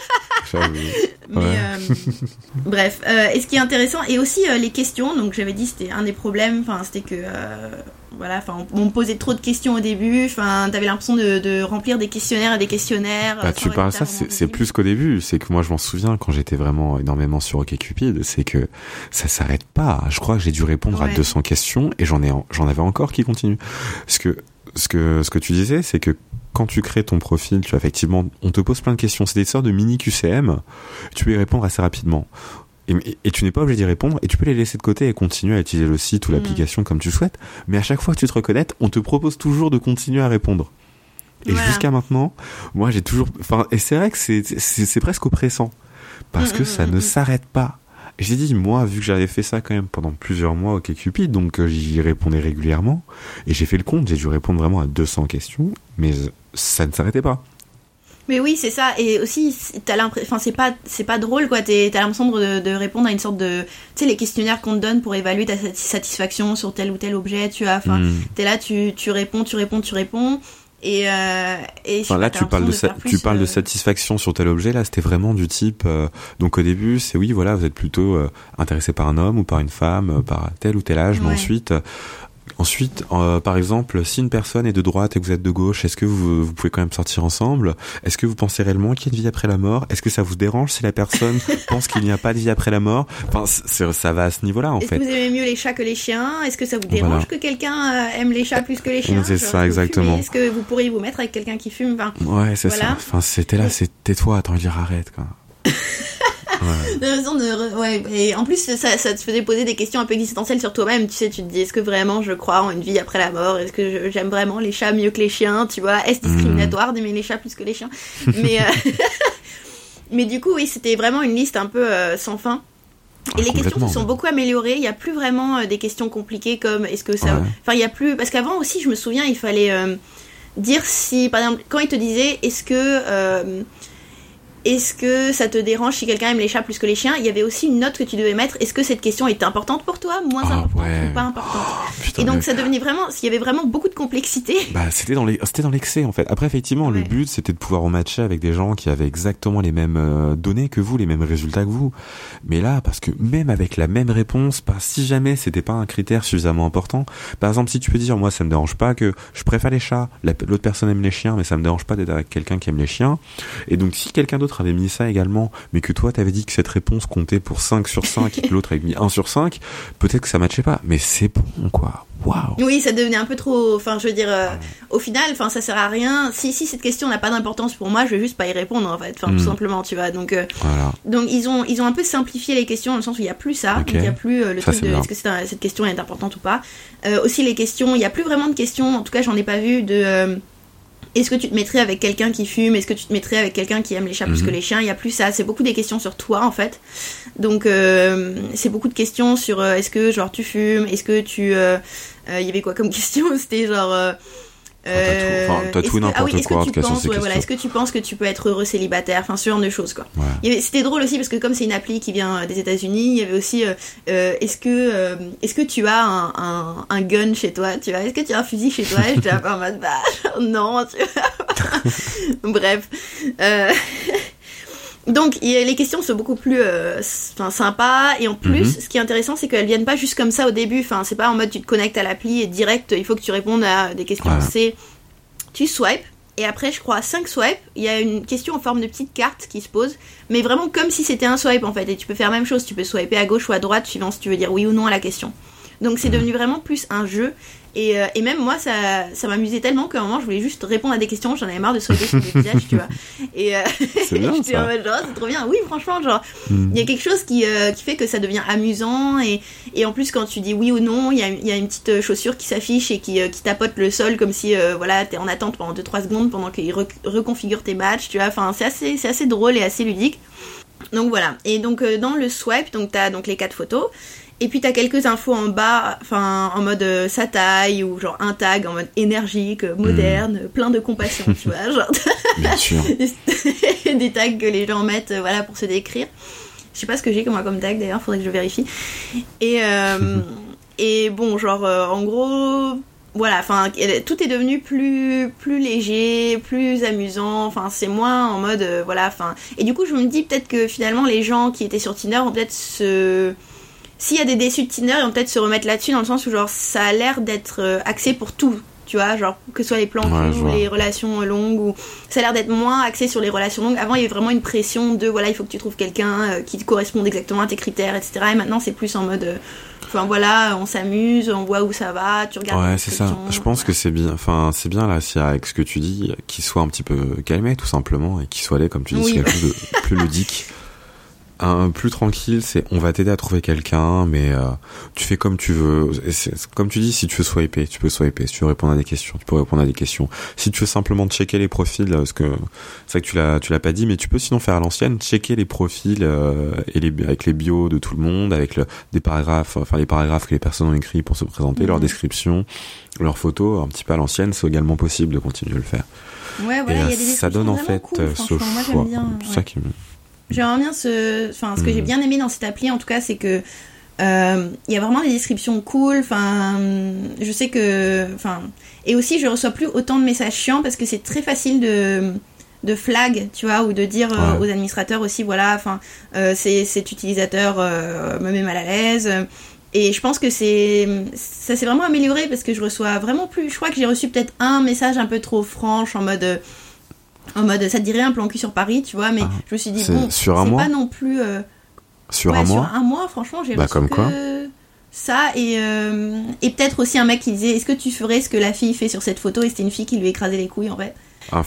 bref. Et ce qui est intéressant, et aussi les questions, donc j'avais dit c'était un des problèmes, c'était que, on me posait trop de questions au début, t'avais l'impression de remplir des questionnaires et des questionnaires. Tu parles ça, c'est plus qu'au début, c'est que moi je m'en souviens quand j'étais vraiment énormément sur OkCupid, c'est que ça s'arrête pas. Je crois que j'ai dû répondre à 200 questions et j'en avais encore qui continuent. Parce que ce que tu disais, c'est que quand tu crées ton profil, tu effectivement, on te pose plein de questions. C'est des sortes de mini QCM. Tu peux y répondre assez rapidement. Et tu n'es pas obligé d'y répondre et tu peux les laisser de côté et continuer à utiliser le site ou l'application comme tu souhaites. Mais à chaque fois que tu te reconnectes, on te propose toujours de continuer à répondre. Et jusqu'à maintenant, moi j'ai toujours... et c'est vrai que c'est presque oppressant. Parce que ça ne s'arrête pas. Et j'ai dit, moi, vu que j'avais fait ça quand même pendant plusieurs mois au OkCupid, donc j'y répondais régulièrement. Et j'ai fait le compte, j'ai dû répondre vraiment à 200 questions. Mais ça ne s'arrêtait pas. Mais oui, c'est ça. Et aussi, t'as l'impression, c'est pas drôle, quoi. T'as l'impression de répondre à une sorte de, tu sais, les questionnaires qu'on te donne pour évaluer ta satisfaction sur tel ou tel objet, tu vois. T'es là, tu réponds. Et là, tu parles de satisfaction sur tel objet. Là, c'était vraiment du type. Donc au début, c'est oui, voilà, vous êtes plutôt intéressé par un homme ou par une femme, par tel ou tel âge. Mais ensuite, par exemple, si une personne est de droite et que vous êtes de gauche, est-ce que vous pouvez quand même sortir ensemble ? Est-ce que vous pensez réellement qu'il y a une vie après la mort ? Est-ce que ça vous dérange si la personne pense qu'il n'y a pas de vie après la mort ? Enfin, ça va à ce niveau-là, en fait. Est-ce que vous aimez mieux les chats que les chiens ? Est-ce que ça vous dérange que quelqu'un aime les chats plus que les chiens ? C'est ça, exactement. Est-ce que vous pourriez vous mettre avec quelqu'un qui fume ? Ouais, c'est ça. Enfin, c'était là, tais-toi, attends, dire arrête, quoi. Et en plus ça te faisait poser des questions un peu existentielles sur toi-même, tu sais, tu te dis est-ce que vraiment je crois en une vie après la mort, est-ce que j'aime vraiment les chats mieux que les chiens, tu vois, est-ce discriminatoire d'aimer les chats plus que les chiens, mais du coup oui, c'était vraiment une liste un peu sans fin. Et les questions se sont beaucoup améliorées, il n'y a plus vraiment des questions compliquées comme est-ce que ça... Enfin il y a plus... Parce qu'avant aussi je me souviens il fallait dire si, par exemple, quand ils te disaient est-ce que est-ce que ça te dérange si quelqu'un aime les chats plus que les chiens? Il y avait aussi une note que tu devais mettre. Est-ce que cette question est importante pour toi, moins importante ou pas importante? Putain, et donc ça devenait vraiment, il y avait vraiment beaucoup de complexité. Bah c'était dans l'excès en fait. Après effectivement le but c'était de pouvoir rematcher avec des gens qui avaient exactement les mêmes données que vous, les mêmes résultats que vous. Mais là parce que même avec la même réponse, si jamais c'était pas un critère suffisamment important, par exemple si tu peux dire moi ça me dérange pas que je préfère les chats, l'autre personne aime les chiens mais ça me dérange pas d'être avec quelqu'un qui aime les chiens. Et donc si quelqu'un d'autre avait mis ça également, mais que toi t'avais dit que cette réponse comptait pour 5 sur 5 et que l'autre avait mis 1 sur 5, peut-être que ça matchait pas, mais c'est bon quoi. Waouh. Oui, ça devenait un peu trop, enfin je veux dire, au final, enfin ça sert à rien, si cette question n'a pas d'importance pour moi, je vais juste pas y répondre en fait, enfin tout simplement, tu vois, donc voilà. Donc ils ont un peu simplifié les questions dans le sens où il y a plus ça, donc il y a plus le truc de est-ce que cette question est importante ou pas. Aussi les questions, il y a plus vraiment de questions, en tout cas j'en ai pas vu de est-ce que tu te mettrais avec quelqu'un qui fume? Est-ce que tu te mettrais avec quelqu'un qui aime les chats plus que les chiens? Il y a plus ça, c'est beaucoup des questions sur toi en fait. Donc c'est beaucoup de questions sur est-ce que genre tu fumes? Est-ce que tu il y avait quoi comme question? C'était genre t'as tout n'importe quoi en tout cas sur ces questions. Est-ce que tu penses que tu peux être heureux célibataire? Enfin, ce genre de choses quoi. Ouais. C'était drôle aussi parce que comme c'est une appli qui vient des États-Unis, il y avait aussi est-ce que tu as un gun chez toi? Tu vois? Est-ce que tu as un fusil chez toi? J'étais un peu en mode non, tu vois. Bref. Donc les questions sont beaucoup plus sympas et en plus ce qui est intéressant c'est qu'elles viennent pas juste comme ça au début, enfin c'est pas en mode tu te connectes à l'appli et direct il faut que tu répondes à des questions, c'est tu swipes et après je crois à 5 swipes il y a une question en forme de petite carte qui se pose mais vraiment comme si c'était un swipe en fait et tu peux faire la même chose, tu peux swiper à gauche ou à droite suivant si tu veux dire oui ou non à la question. Donc c'est devenu vraiment plus un jeu et même moi ça m'amusait tellement qu'à un moment je voulais juste répondre à des questions, j'en avais marre de sauter sur des visages tu vois et c'est bien j'étais en mode genre c'est trop bien, oui franchement genre il y a quelque chose qui fait que ça devient amusant et en plus quand tu dis oui ou non il y a une petite chaussure qui s'affiche et qui tapote le sol comme si voilà t'es en attente pendant 2-3 secondes pendant qu'il reconfigure tes matchs tu vois, enfin c'est assez drôle et assez ludique. Donc voilà, et donc dans le swipe donc t'as donc les 4 photos. Et puis t'as quelques infos en bas, enfin en mode sa taille ou genre un tag en mode énergique, moderne, plein de compassion, tu vois, genre. Bien sûr. Des tags que les gens mettent, voilà, pour se décrire. Je sais pas ce que j'ai comme tag d'ailleurs, faudrait que je vérifie. Et bon, genre en gros, voilà, enfin tout est devenu plus léger, plus amusant. Enfin c'est moins en mode voilà, enfin. Et du coup je me dis peut-être que finalement les gens qui étaient sur Tinder vont peut-être s'il y a des déçus de Tinder, ils vont peut-être se remettre là-dessus dans le sens où genre ça a l'air d'être axé pour tout, tu vois, genre que ce soit les plans ou les relations longues, ou ça a l'air d'être moins axé sur les relations longues. Avant il y avait vraiment une pression de voilà il faut que tu trouves quelqu'un qui te corresponde exactement à tes critères, etc. Et maintenant c'est plus en mode enfin voilà on s'amuse, on voit où ça va, tu regardes. Ouais c'est ça. Je pense que c'est bien. Enfin c'est bien là si avec ce que tu dis, qu'il soit un petit peu calmé tout simplement et qu'il soit allé comme tu dis quelque chose de plus ludique. Un plus tranquille, c'est on va t'aider à trouver quelqu'un, mais tu fais comme tu veux. C'est, comme tu dis, si tu veux swiper, tu peux swiper. Si tu veux répondre à des questions, tu peux répondre à des questions. Si tu veux simplement checker les profils, parce que c'est vrai que tu l'as pas dit, mais tu peux sinon faire à l'ancienne, checker les profils avec les bios de tout le monde, avec des paragraphes, enfin les paragraphes que les personnes ont écrits pour se présenter, leur description, leurs photos, un petit peu à l'ancienne, c'est également possible de continuer à le faire. Ouais, voilà, il y a des ça donne en fait cool, ce choix. C'est ça qui me... J'aimerais bien ce que j'ai bien aimé dans cette appli en tout cas c'est que il y a vraiment des descriptions cool, enfin je sais que et aussi je reçois plus autant de messages chiants parce que c'est très facile de flag, tu vois, ou de dire aux administrateurs aussi voilà, enfin cet utilisateur me met mal à l'aise. Et je pense que ça s'est vraiment amélioré parce que je reçois vraiment plus, je crois que j'ai reçu peut-être un message un peu trop franche en mode ça te dirait un plan cul sur Paris, tu vois, mais je me suis dit bon, c'est pas non plus sur un mois. Sur un mois, franchement, j'ai reçu comme que quoi. Ça et peut-être aussi un mec qui disait est-ce que tu ferais ce que la fille fait sur cette photo, et c'était une fille qui lui écrasait les couilles en fait.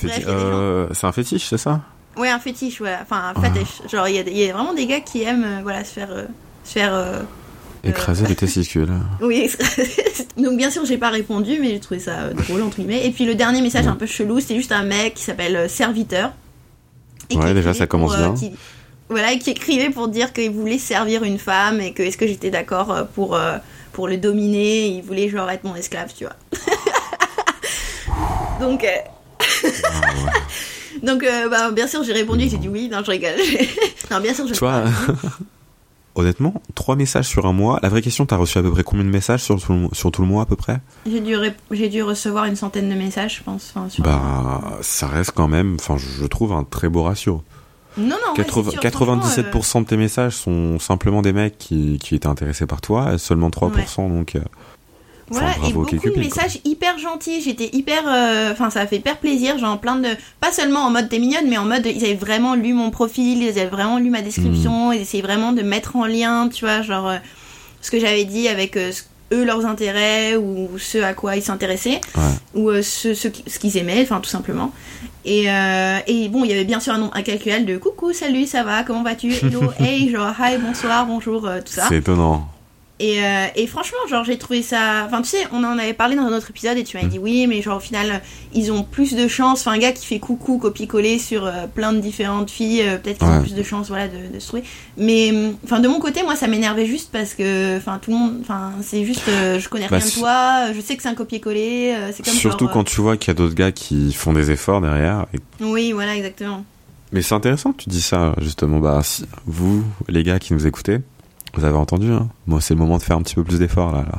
C'est un fétiche, c'est ça? Ouais, un fétiche, ouais, enfin un fétiche. Genre il y a vraiment des gars qui aiment voilà se faire écraser les testicules. Oui, donc bien sûr j'ai pas répondu mais j'ai trouvé ça drôle entre guillemets. Et puis le dernier message un peu chelou, c'est juste un mec qui s'appelle Serviteur. Ouais, déjà ça commence bien. Voilà, qui écrivait pour dire qu'il voulait servir une femme et que est-ce que j'étais d'accord pour le dominer, il voulait genre être mon esclave, tu vois. Donc Donc, bien sûr, j'ai répondu et j'ai dit oui. Non, je rigole. Non, bien sûr, je. Tu vois, honnêtement, 3 messages sur un mois. La vraie question, t'as reçu à peu près combien de messages sur tout le mois à peu près? J'ai dû recevoir une centaine de messages, je pense. Ça reste quand même, je trouve un très beau ratio. Non, 97% de tes messages sont simplement des mecs qui étaient intéressés par toi, et seulement 3%, donc... Voilà, bravo, et beaucoup Cupid, de messages hyper gentils. J'étais hyper... ça a fait hyper plaisir, genre plein de... Pas seulement en mode t'es mignonne, mais en mode ils avaient vraiment lu mon profil, ils avaient vraiment lu ma description, ils essayaient vraiment de mettre en lien, tu vois, genre ce que j'avais dit avec eux, leurs intérêts, ou ce à quoi ils s'intéressaient, ou ce qu'ils aimaient, tout simplement. Et bon, il y avait bien sûr un nombre incalculable de coucou, salut, ça va, comment vas-tu, hello, hey, genre hi, bonsoir, bonjour, tout ça. C'est étonnant. Et franchement, genre, j'ai trouvé ça... tu sais, on en avait parlé dans un autre épisode et tu m'as dit oui, mais genre, au final, ils ont plus de chance. Un gars qui fait coucou, copier-coller sur plein de différentes filles, peut-être qu'ils ont plus de chance, de se trouver. Mais, de mon côté, moi, ça m'énervait juste parce que, tout le monde... c'est juste, je connais rien de toi, je sais que c'est un copier-coller, c'est comme surtout quand tu vois qu'il y a d'autres gars qui font des efforts derrière. Oui, voilà, exactement. Mais c'est intéressant que tu dis ça, justement. Si vous, les gars qui nous écoutez, vous avez entendu, hein. Moi, c'est le moment de faire un petit peu plus d'efforts, là.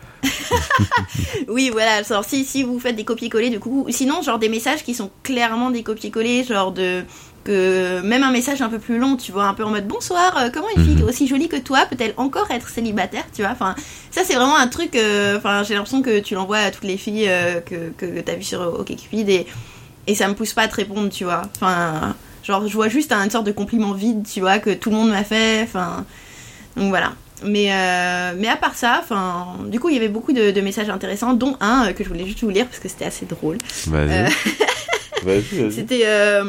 Oui, voilà. Alors, si vous faites des copier-coller, du coup... Sinon, genre, des messages qui sont clairement des copier-coller, genre même un message un peu plus long, tu vois, un peu en mode « Bonsoir, comment une fille aussi jolie que toi peut-elle encore être célibataire ?» Tu vois, ça, c'est vraiment un truc... j'ai l'impression que tu l'envoies à toutes les filles que t'as vues sur OkCupid et ça me pousse pas à te répondre, tu vois. Genre, je vois juste une sorte de compliment vide, tu vois, que tout le monde m'a fait, Donc voilà. Mais à part ça, du coup, il y avait beaucoup de messages intéressants, dont un que je voulais juste vous lire parce que c'était assez drôle. Vas-y. Vas-y. C'était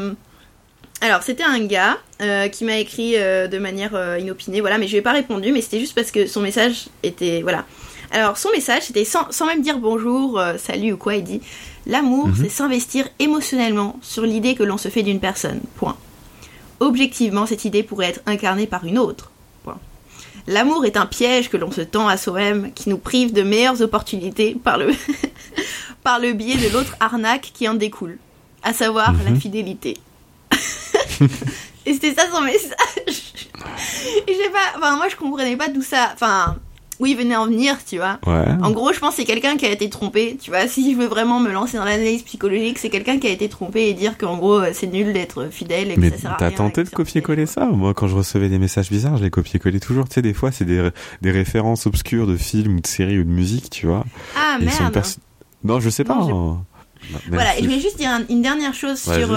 un gars qui m'a écrit de manière inopinée, voilà, mais je lui ai pas répondu, mais c'était juste parce que son message était, voilà. Alors son message, c'était sans même dire bonjour, salut ou quoi, il dit « L'amour, c'est s'investir émotionnellement sur l'idée que l'on se fait d'une personne, point. Objectivement, cette idée pourrait être incarnée par une autre. L'amour est un piège que l'on se tend à soi-même, qui nous prive de meilleures opportunités par le biais de l'autre arnaque qui en découle, à savoir la fidélité. » Et c'était ça son message. Et je sais pas, moi je comprenais pas d'où ça... où il venait en venir, tu vois. Ouais. En gros, je pense que c'est quelqu'un qui a été trompé, tu vois. Si je veux vraiment me lancer dans l'analyse psychologique, c'est quelqu'un qui a été trompé et dire qu'en gros, c'est nul d'être fidèle et que mais ça sert à rien. Mais t'as tenté de copier-coller ça? Moi, quand je recevais des messages bizarres, je les copiais-collais toujours. Tu sais, des fois, c'est des références obscures de films ou de séries ou de musique, tu vois. Ah, merde. Non, je sais pas. Non, voilà, et je voulais juste dire une dernière chose sur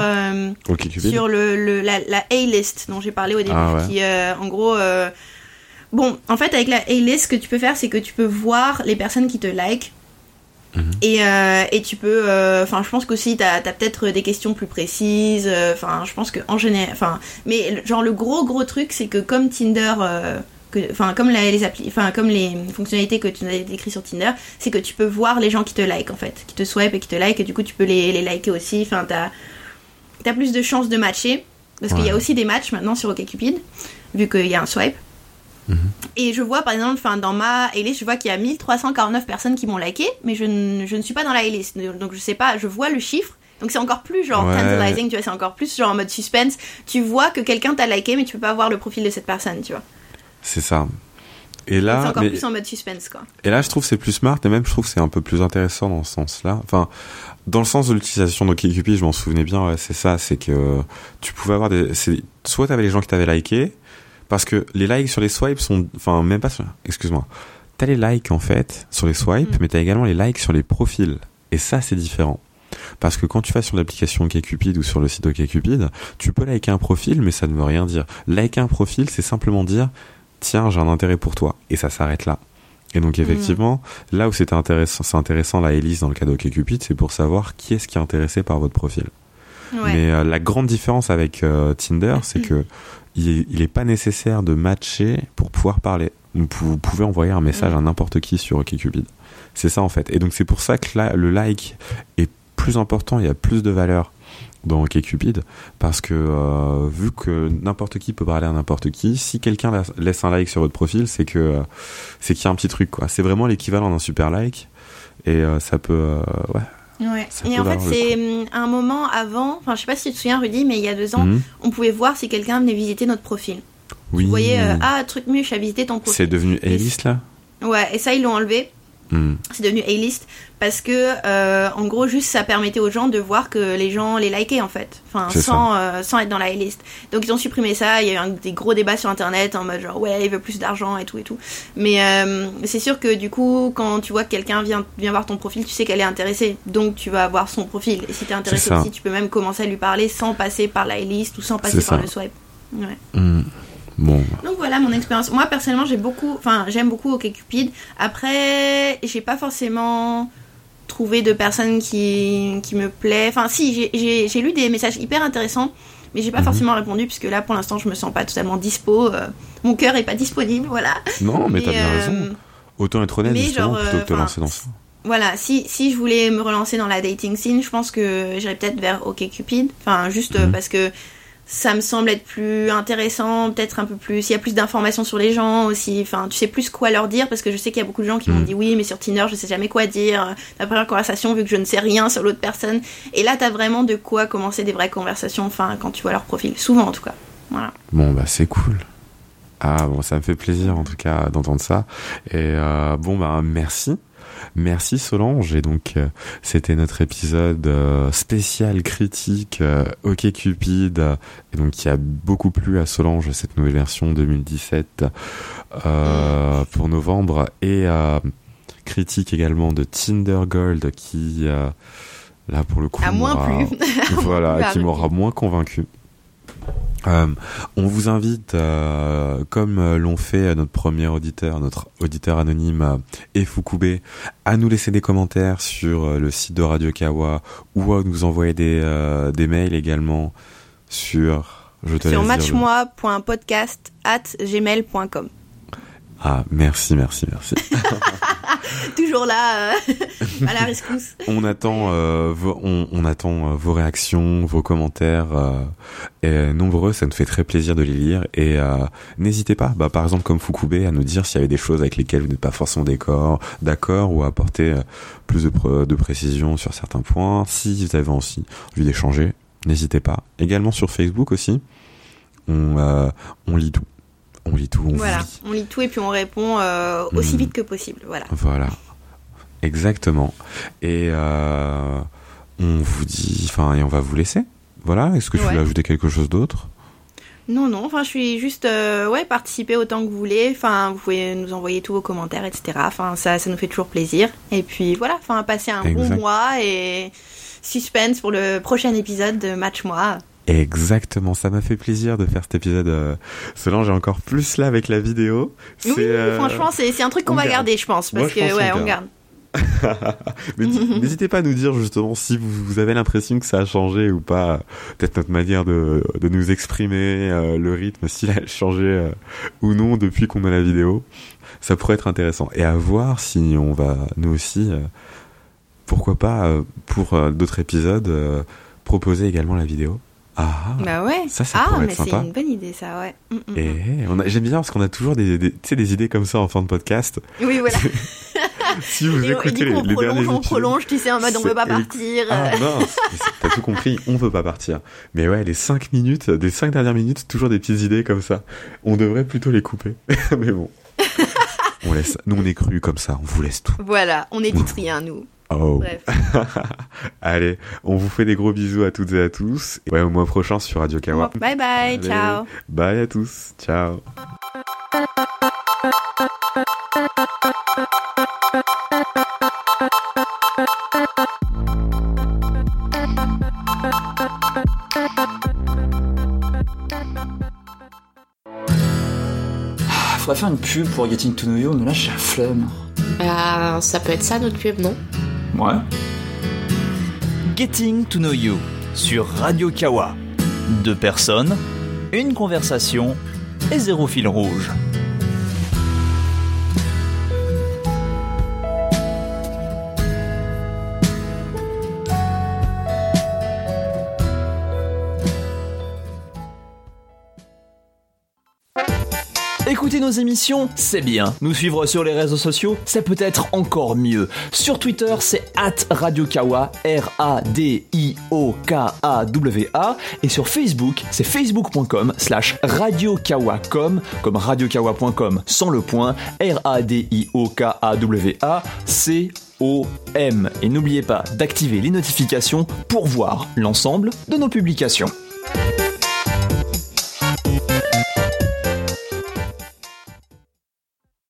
la A-list dont j'ai parlé au début, qui, en gros... Bon, en fait, avec la A-list, ce que tu peux faire, c'est que tu peux voir les personnes qui te like. Et tu peux... je pense qu'aussi, t'as peut-être des questions plus précises. Je pense qu'en général... mais genre, le gros truc, c'est que comme Tinder... comme les fonctionnalités que tu as décrites sur Tinder, c'est que tu peux voir les gens qui te like, en fait. Qui te swipe et qui te like, et du coup, tu peux les liker aussi. T'as plus de chances de matcher. Parce qu'il y a aussi des matchs, maintenant, sur OkCupid, vu qu'il y a un swipe. Et je vois par exemple dans ma A-list, je vois qu'il y a 1349 personnes qui m'ont liké, mais je ne suis pas dans la A-list, donc je sais pas, je vois le chiffre, donc c'est encore plus genre tantalizing, tu vois, c'est encore plus genre en mode suspense, tu vois que quelqu'un t'a liké mais tu peux pas voir le profil de cette personne, tu vois. C'est ça. Et là, c'est encore plus en mode suspense, quoi. Et là je trouve que c'est plus smart, et même je trouve que c'est un peu plus intéressant dans ce sens-là, dans le sens de l'utilisation d'OkCupid, je m'en souvenais bien, c'est ça, c'est que tu pouvais avoir soit t'avais les gens qui t'avaient liké, parce que les likes sur les swipes sont... même pas sur... Excuse-moi. T'as les likes, en fait, sur les swipes, mais t'as également les likes sur les profils. Et ça, c'est différent. Parce que quand tu vas sur l'application OkCupid ou sur le site OkCupid, tu peux liker un profil, mais ça ne veut rien dire. Liker un profil, c'est simplement dire « Tiens, j'ai un intérêt pour toi. » Et ça s'arrête là. Et donc, effectivement, là où c'est intéressant la A-list dans le cas d'OkCupid, c'est pour savoir qui est-ce qui est intéressé par votre profil. Ouais. Mais la grande différence avec Tinder, c'est que il est pas nécessaire de matcher pour pouvoir parler. Donc, vous pouvez envoyer un message à n'importe qui sur OkCupid. C'est ça en fait. Et donc c'est pour ça que là, le like est plus important, il y a plus de valeur dans OkCupid, parce que vu que n'importe qui peut parler à n'importe qui, si quelqu'un laisse un like sur votre profil, c'est qu'il y a un petit truc, quoi. C'est vraiment l'équivalent d'un super like, et ça peut Ouais. Et en fait, c'est un moment avant, enfin, je sais pas si tu te souviens, Rudy, mais il y a 2 ans, on pouvait voir si quelqu'un venait visiter notre profil. Oui. Vous voyez, truc muche a visité ton profil. C'est devenu A-list, là ? Ouais, et ça, ils l'ont enlevé. C'est devenu A-list parce que en gros juste ça permettait aux gens de voir que les gens les likaient en fait, enfin sans être dans la A-list. Donc ils ont supprimé ça. Il y a eu des gros débats sur internet en mode genre ouais il veut plus d'argent et tout. Mais c'est sûr que du coup quand tu vois que quelqu'un vient voir ton profil, tu sais qu'elle est intéressée, donc tu vas voir son profil. Et si t'es intéressé aussi, tu peux même commencer à lui parler sans passer par la A-list ou sans passer par le swipe. Ouais. Bon. Donc voilà mon expérience. Moi personnellement j'aime beaucoup OkCupid. Après j'ai pas forcément trouvé de personnes qui me plaît. Enfin si j'ai lu des messages hyper intéressants, mais j'ai pas forcément répondu puisque là pour l'instant je me sens pas totalement dispo. Mon cœur est pas disponible, voilà. Non mais t'as bien raison. Autant être honnête justement plutôt que te lancer dans ça. Voilà, si je voulais me relancer dans la dating scene, je pense que j'irais peut-être vers OkCupid. Enfin juste parce que ça me semble être plus intéressant, peut-être un peu plus... Il y a plus d'informations sur les gens aussi. Enfin, tu sais plus quoi leur dire, parce que je sais qu'il y a beaucoup de gens qui m'ont dit oui, mais sur Tinder, je sais jamais quoi dire. La première conversation, vu que je ne sais rien sur l'autre personne. Et là, t'as vraiment de quoi commencer des vraies conversations, enfin, quand tu vois leur profil. Souvent, en tout cas. Voilà. Bon, bah, c'est cool. Ah, bon, ça me fait plaisir, en tout cas, d'entendre ça. Et bon, bah, merci. Merci Solange, et donc c'était notre épisode spécial critique OkCupid, et donc qui a beaucoup plu à Solange, cette nouvelle version 2017 pour novembre, et critique également de Tinder Gold qui là pour le coup a moins plu. Voilà, qui m'aura moins convaincu. On vous invite, comme l'ont fait notre premier auditeur, notre auditeur anonyme Efukube, à nous laisser des commentaires sur le site de Radio Kawa ou à nous envoyer des mails également sur matchmoi.podcast@gmail.com. Ah, merci. Toujours là, à la rescousse. On attend vos réactions, vos commentaires, et nombreux, ça nous fait très plaisir de les lire. Et n'hésitez pas, par exemple comme Fukube, à nous dire s'il y avait des choses avec lesquelles vous n'êtes pas forcément d'accord, ou à apporter plus de précision sur certains points. Si vous avez envie d'échanger, n'hésitez pas. Également sur Facebook aussi, on lit tout. On lit tout, on lit tout et puis on répond aussi vite que possible. Voilà. Exactement. Et on vous dit, et on va vous laisser. Voilà. Est-ce que tu veux ajouter quelque chose d'autre ? Non. Enfin, je suis juste participer autant que vous voulez. Enfin, vous pouvez nous envoyer tous vos commentaires, etc. Enfin, ça nous fait toujours plaisir. Et puis voilà. Enfin, passer un bon mois et suspense pour le prochain épisode de Match Moi. Exactement, ça m'a fait plaisir de faire cet épisode. Solange, j'ai encore plus là avec la vidéo. Oui, franchement, c'est un truc qu'on va garder, je pense, parce on garde. Mais n'hésitez pas à nous dire justement si vous avez l'impression que ça a changé ou pas, peut-être notre manière de nous exprimer, le rythme, s'il a changé ou non depuis qu'on a la vidéo. Ça pourrait être intéressant. Et à voir si on va, nous aussi, pourquoi pas, pour d'autres épisodes, proposer également la vidéo. Ah, bah ouais. Ça pourrait être sympa. C'est une bonne idée, ça, ouais. Et j'aime bien parce qu'on a toujours des idées comme ça en fin de podcast. Oui, voilà. Si vous écoutez les derniers épisodes, on prolonge, tu sais, en mode on veut pas partir. Ah non, t'as tout compris, on veut pas partir. Mais ouais, les 5 dernières minutes, toujours des petites idées comme ça. On devrait plutôt les couper. Mais bon. On laisse. Nous, on est crus comme ça, on vous laisse tout. Voilà, on n'édite rien, nous. Oh. Bref. Allez, on vous fait des gros bisous à toutes et à tous. Et au mois prochain sur Radio Kawa. Bye bye, allez, ciao. Bye à tous, ciao. Faudrait faire une pub pour Getting to Know You, mais là j'ai la flemme. Ça peut être ça notre pub, non ? Ouais. Getting to Know You sur Radio Kawa. 2 personnes, une conversation et 0 fil rouge. Écouter nos émissions, c'est bien. Nous suivre sur les réseaux sociaux, c'est peut-être encore mieux. Sur Twitter, c'est @radiokawa, RADIOKAWA. Et sur Facebook, c'est facebook.com/radiokawacom, comme radiokawa.com sans le point, RADIOKAWACOM. Et n'oubliez pas d'activer les notifications pour voir l'ensemble de nos publications.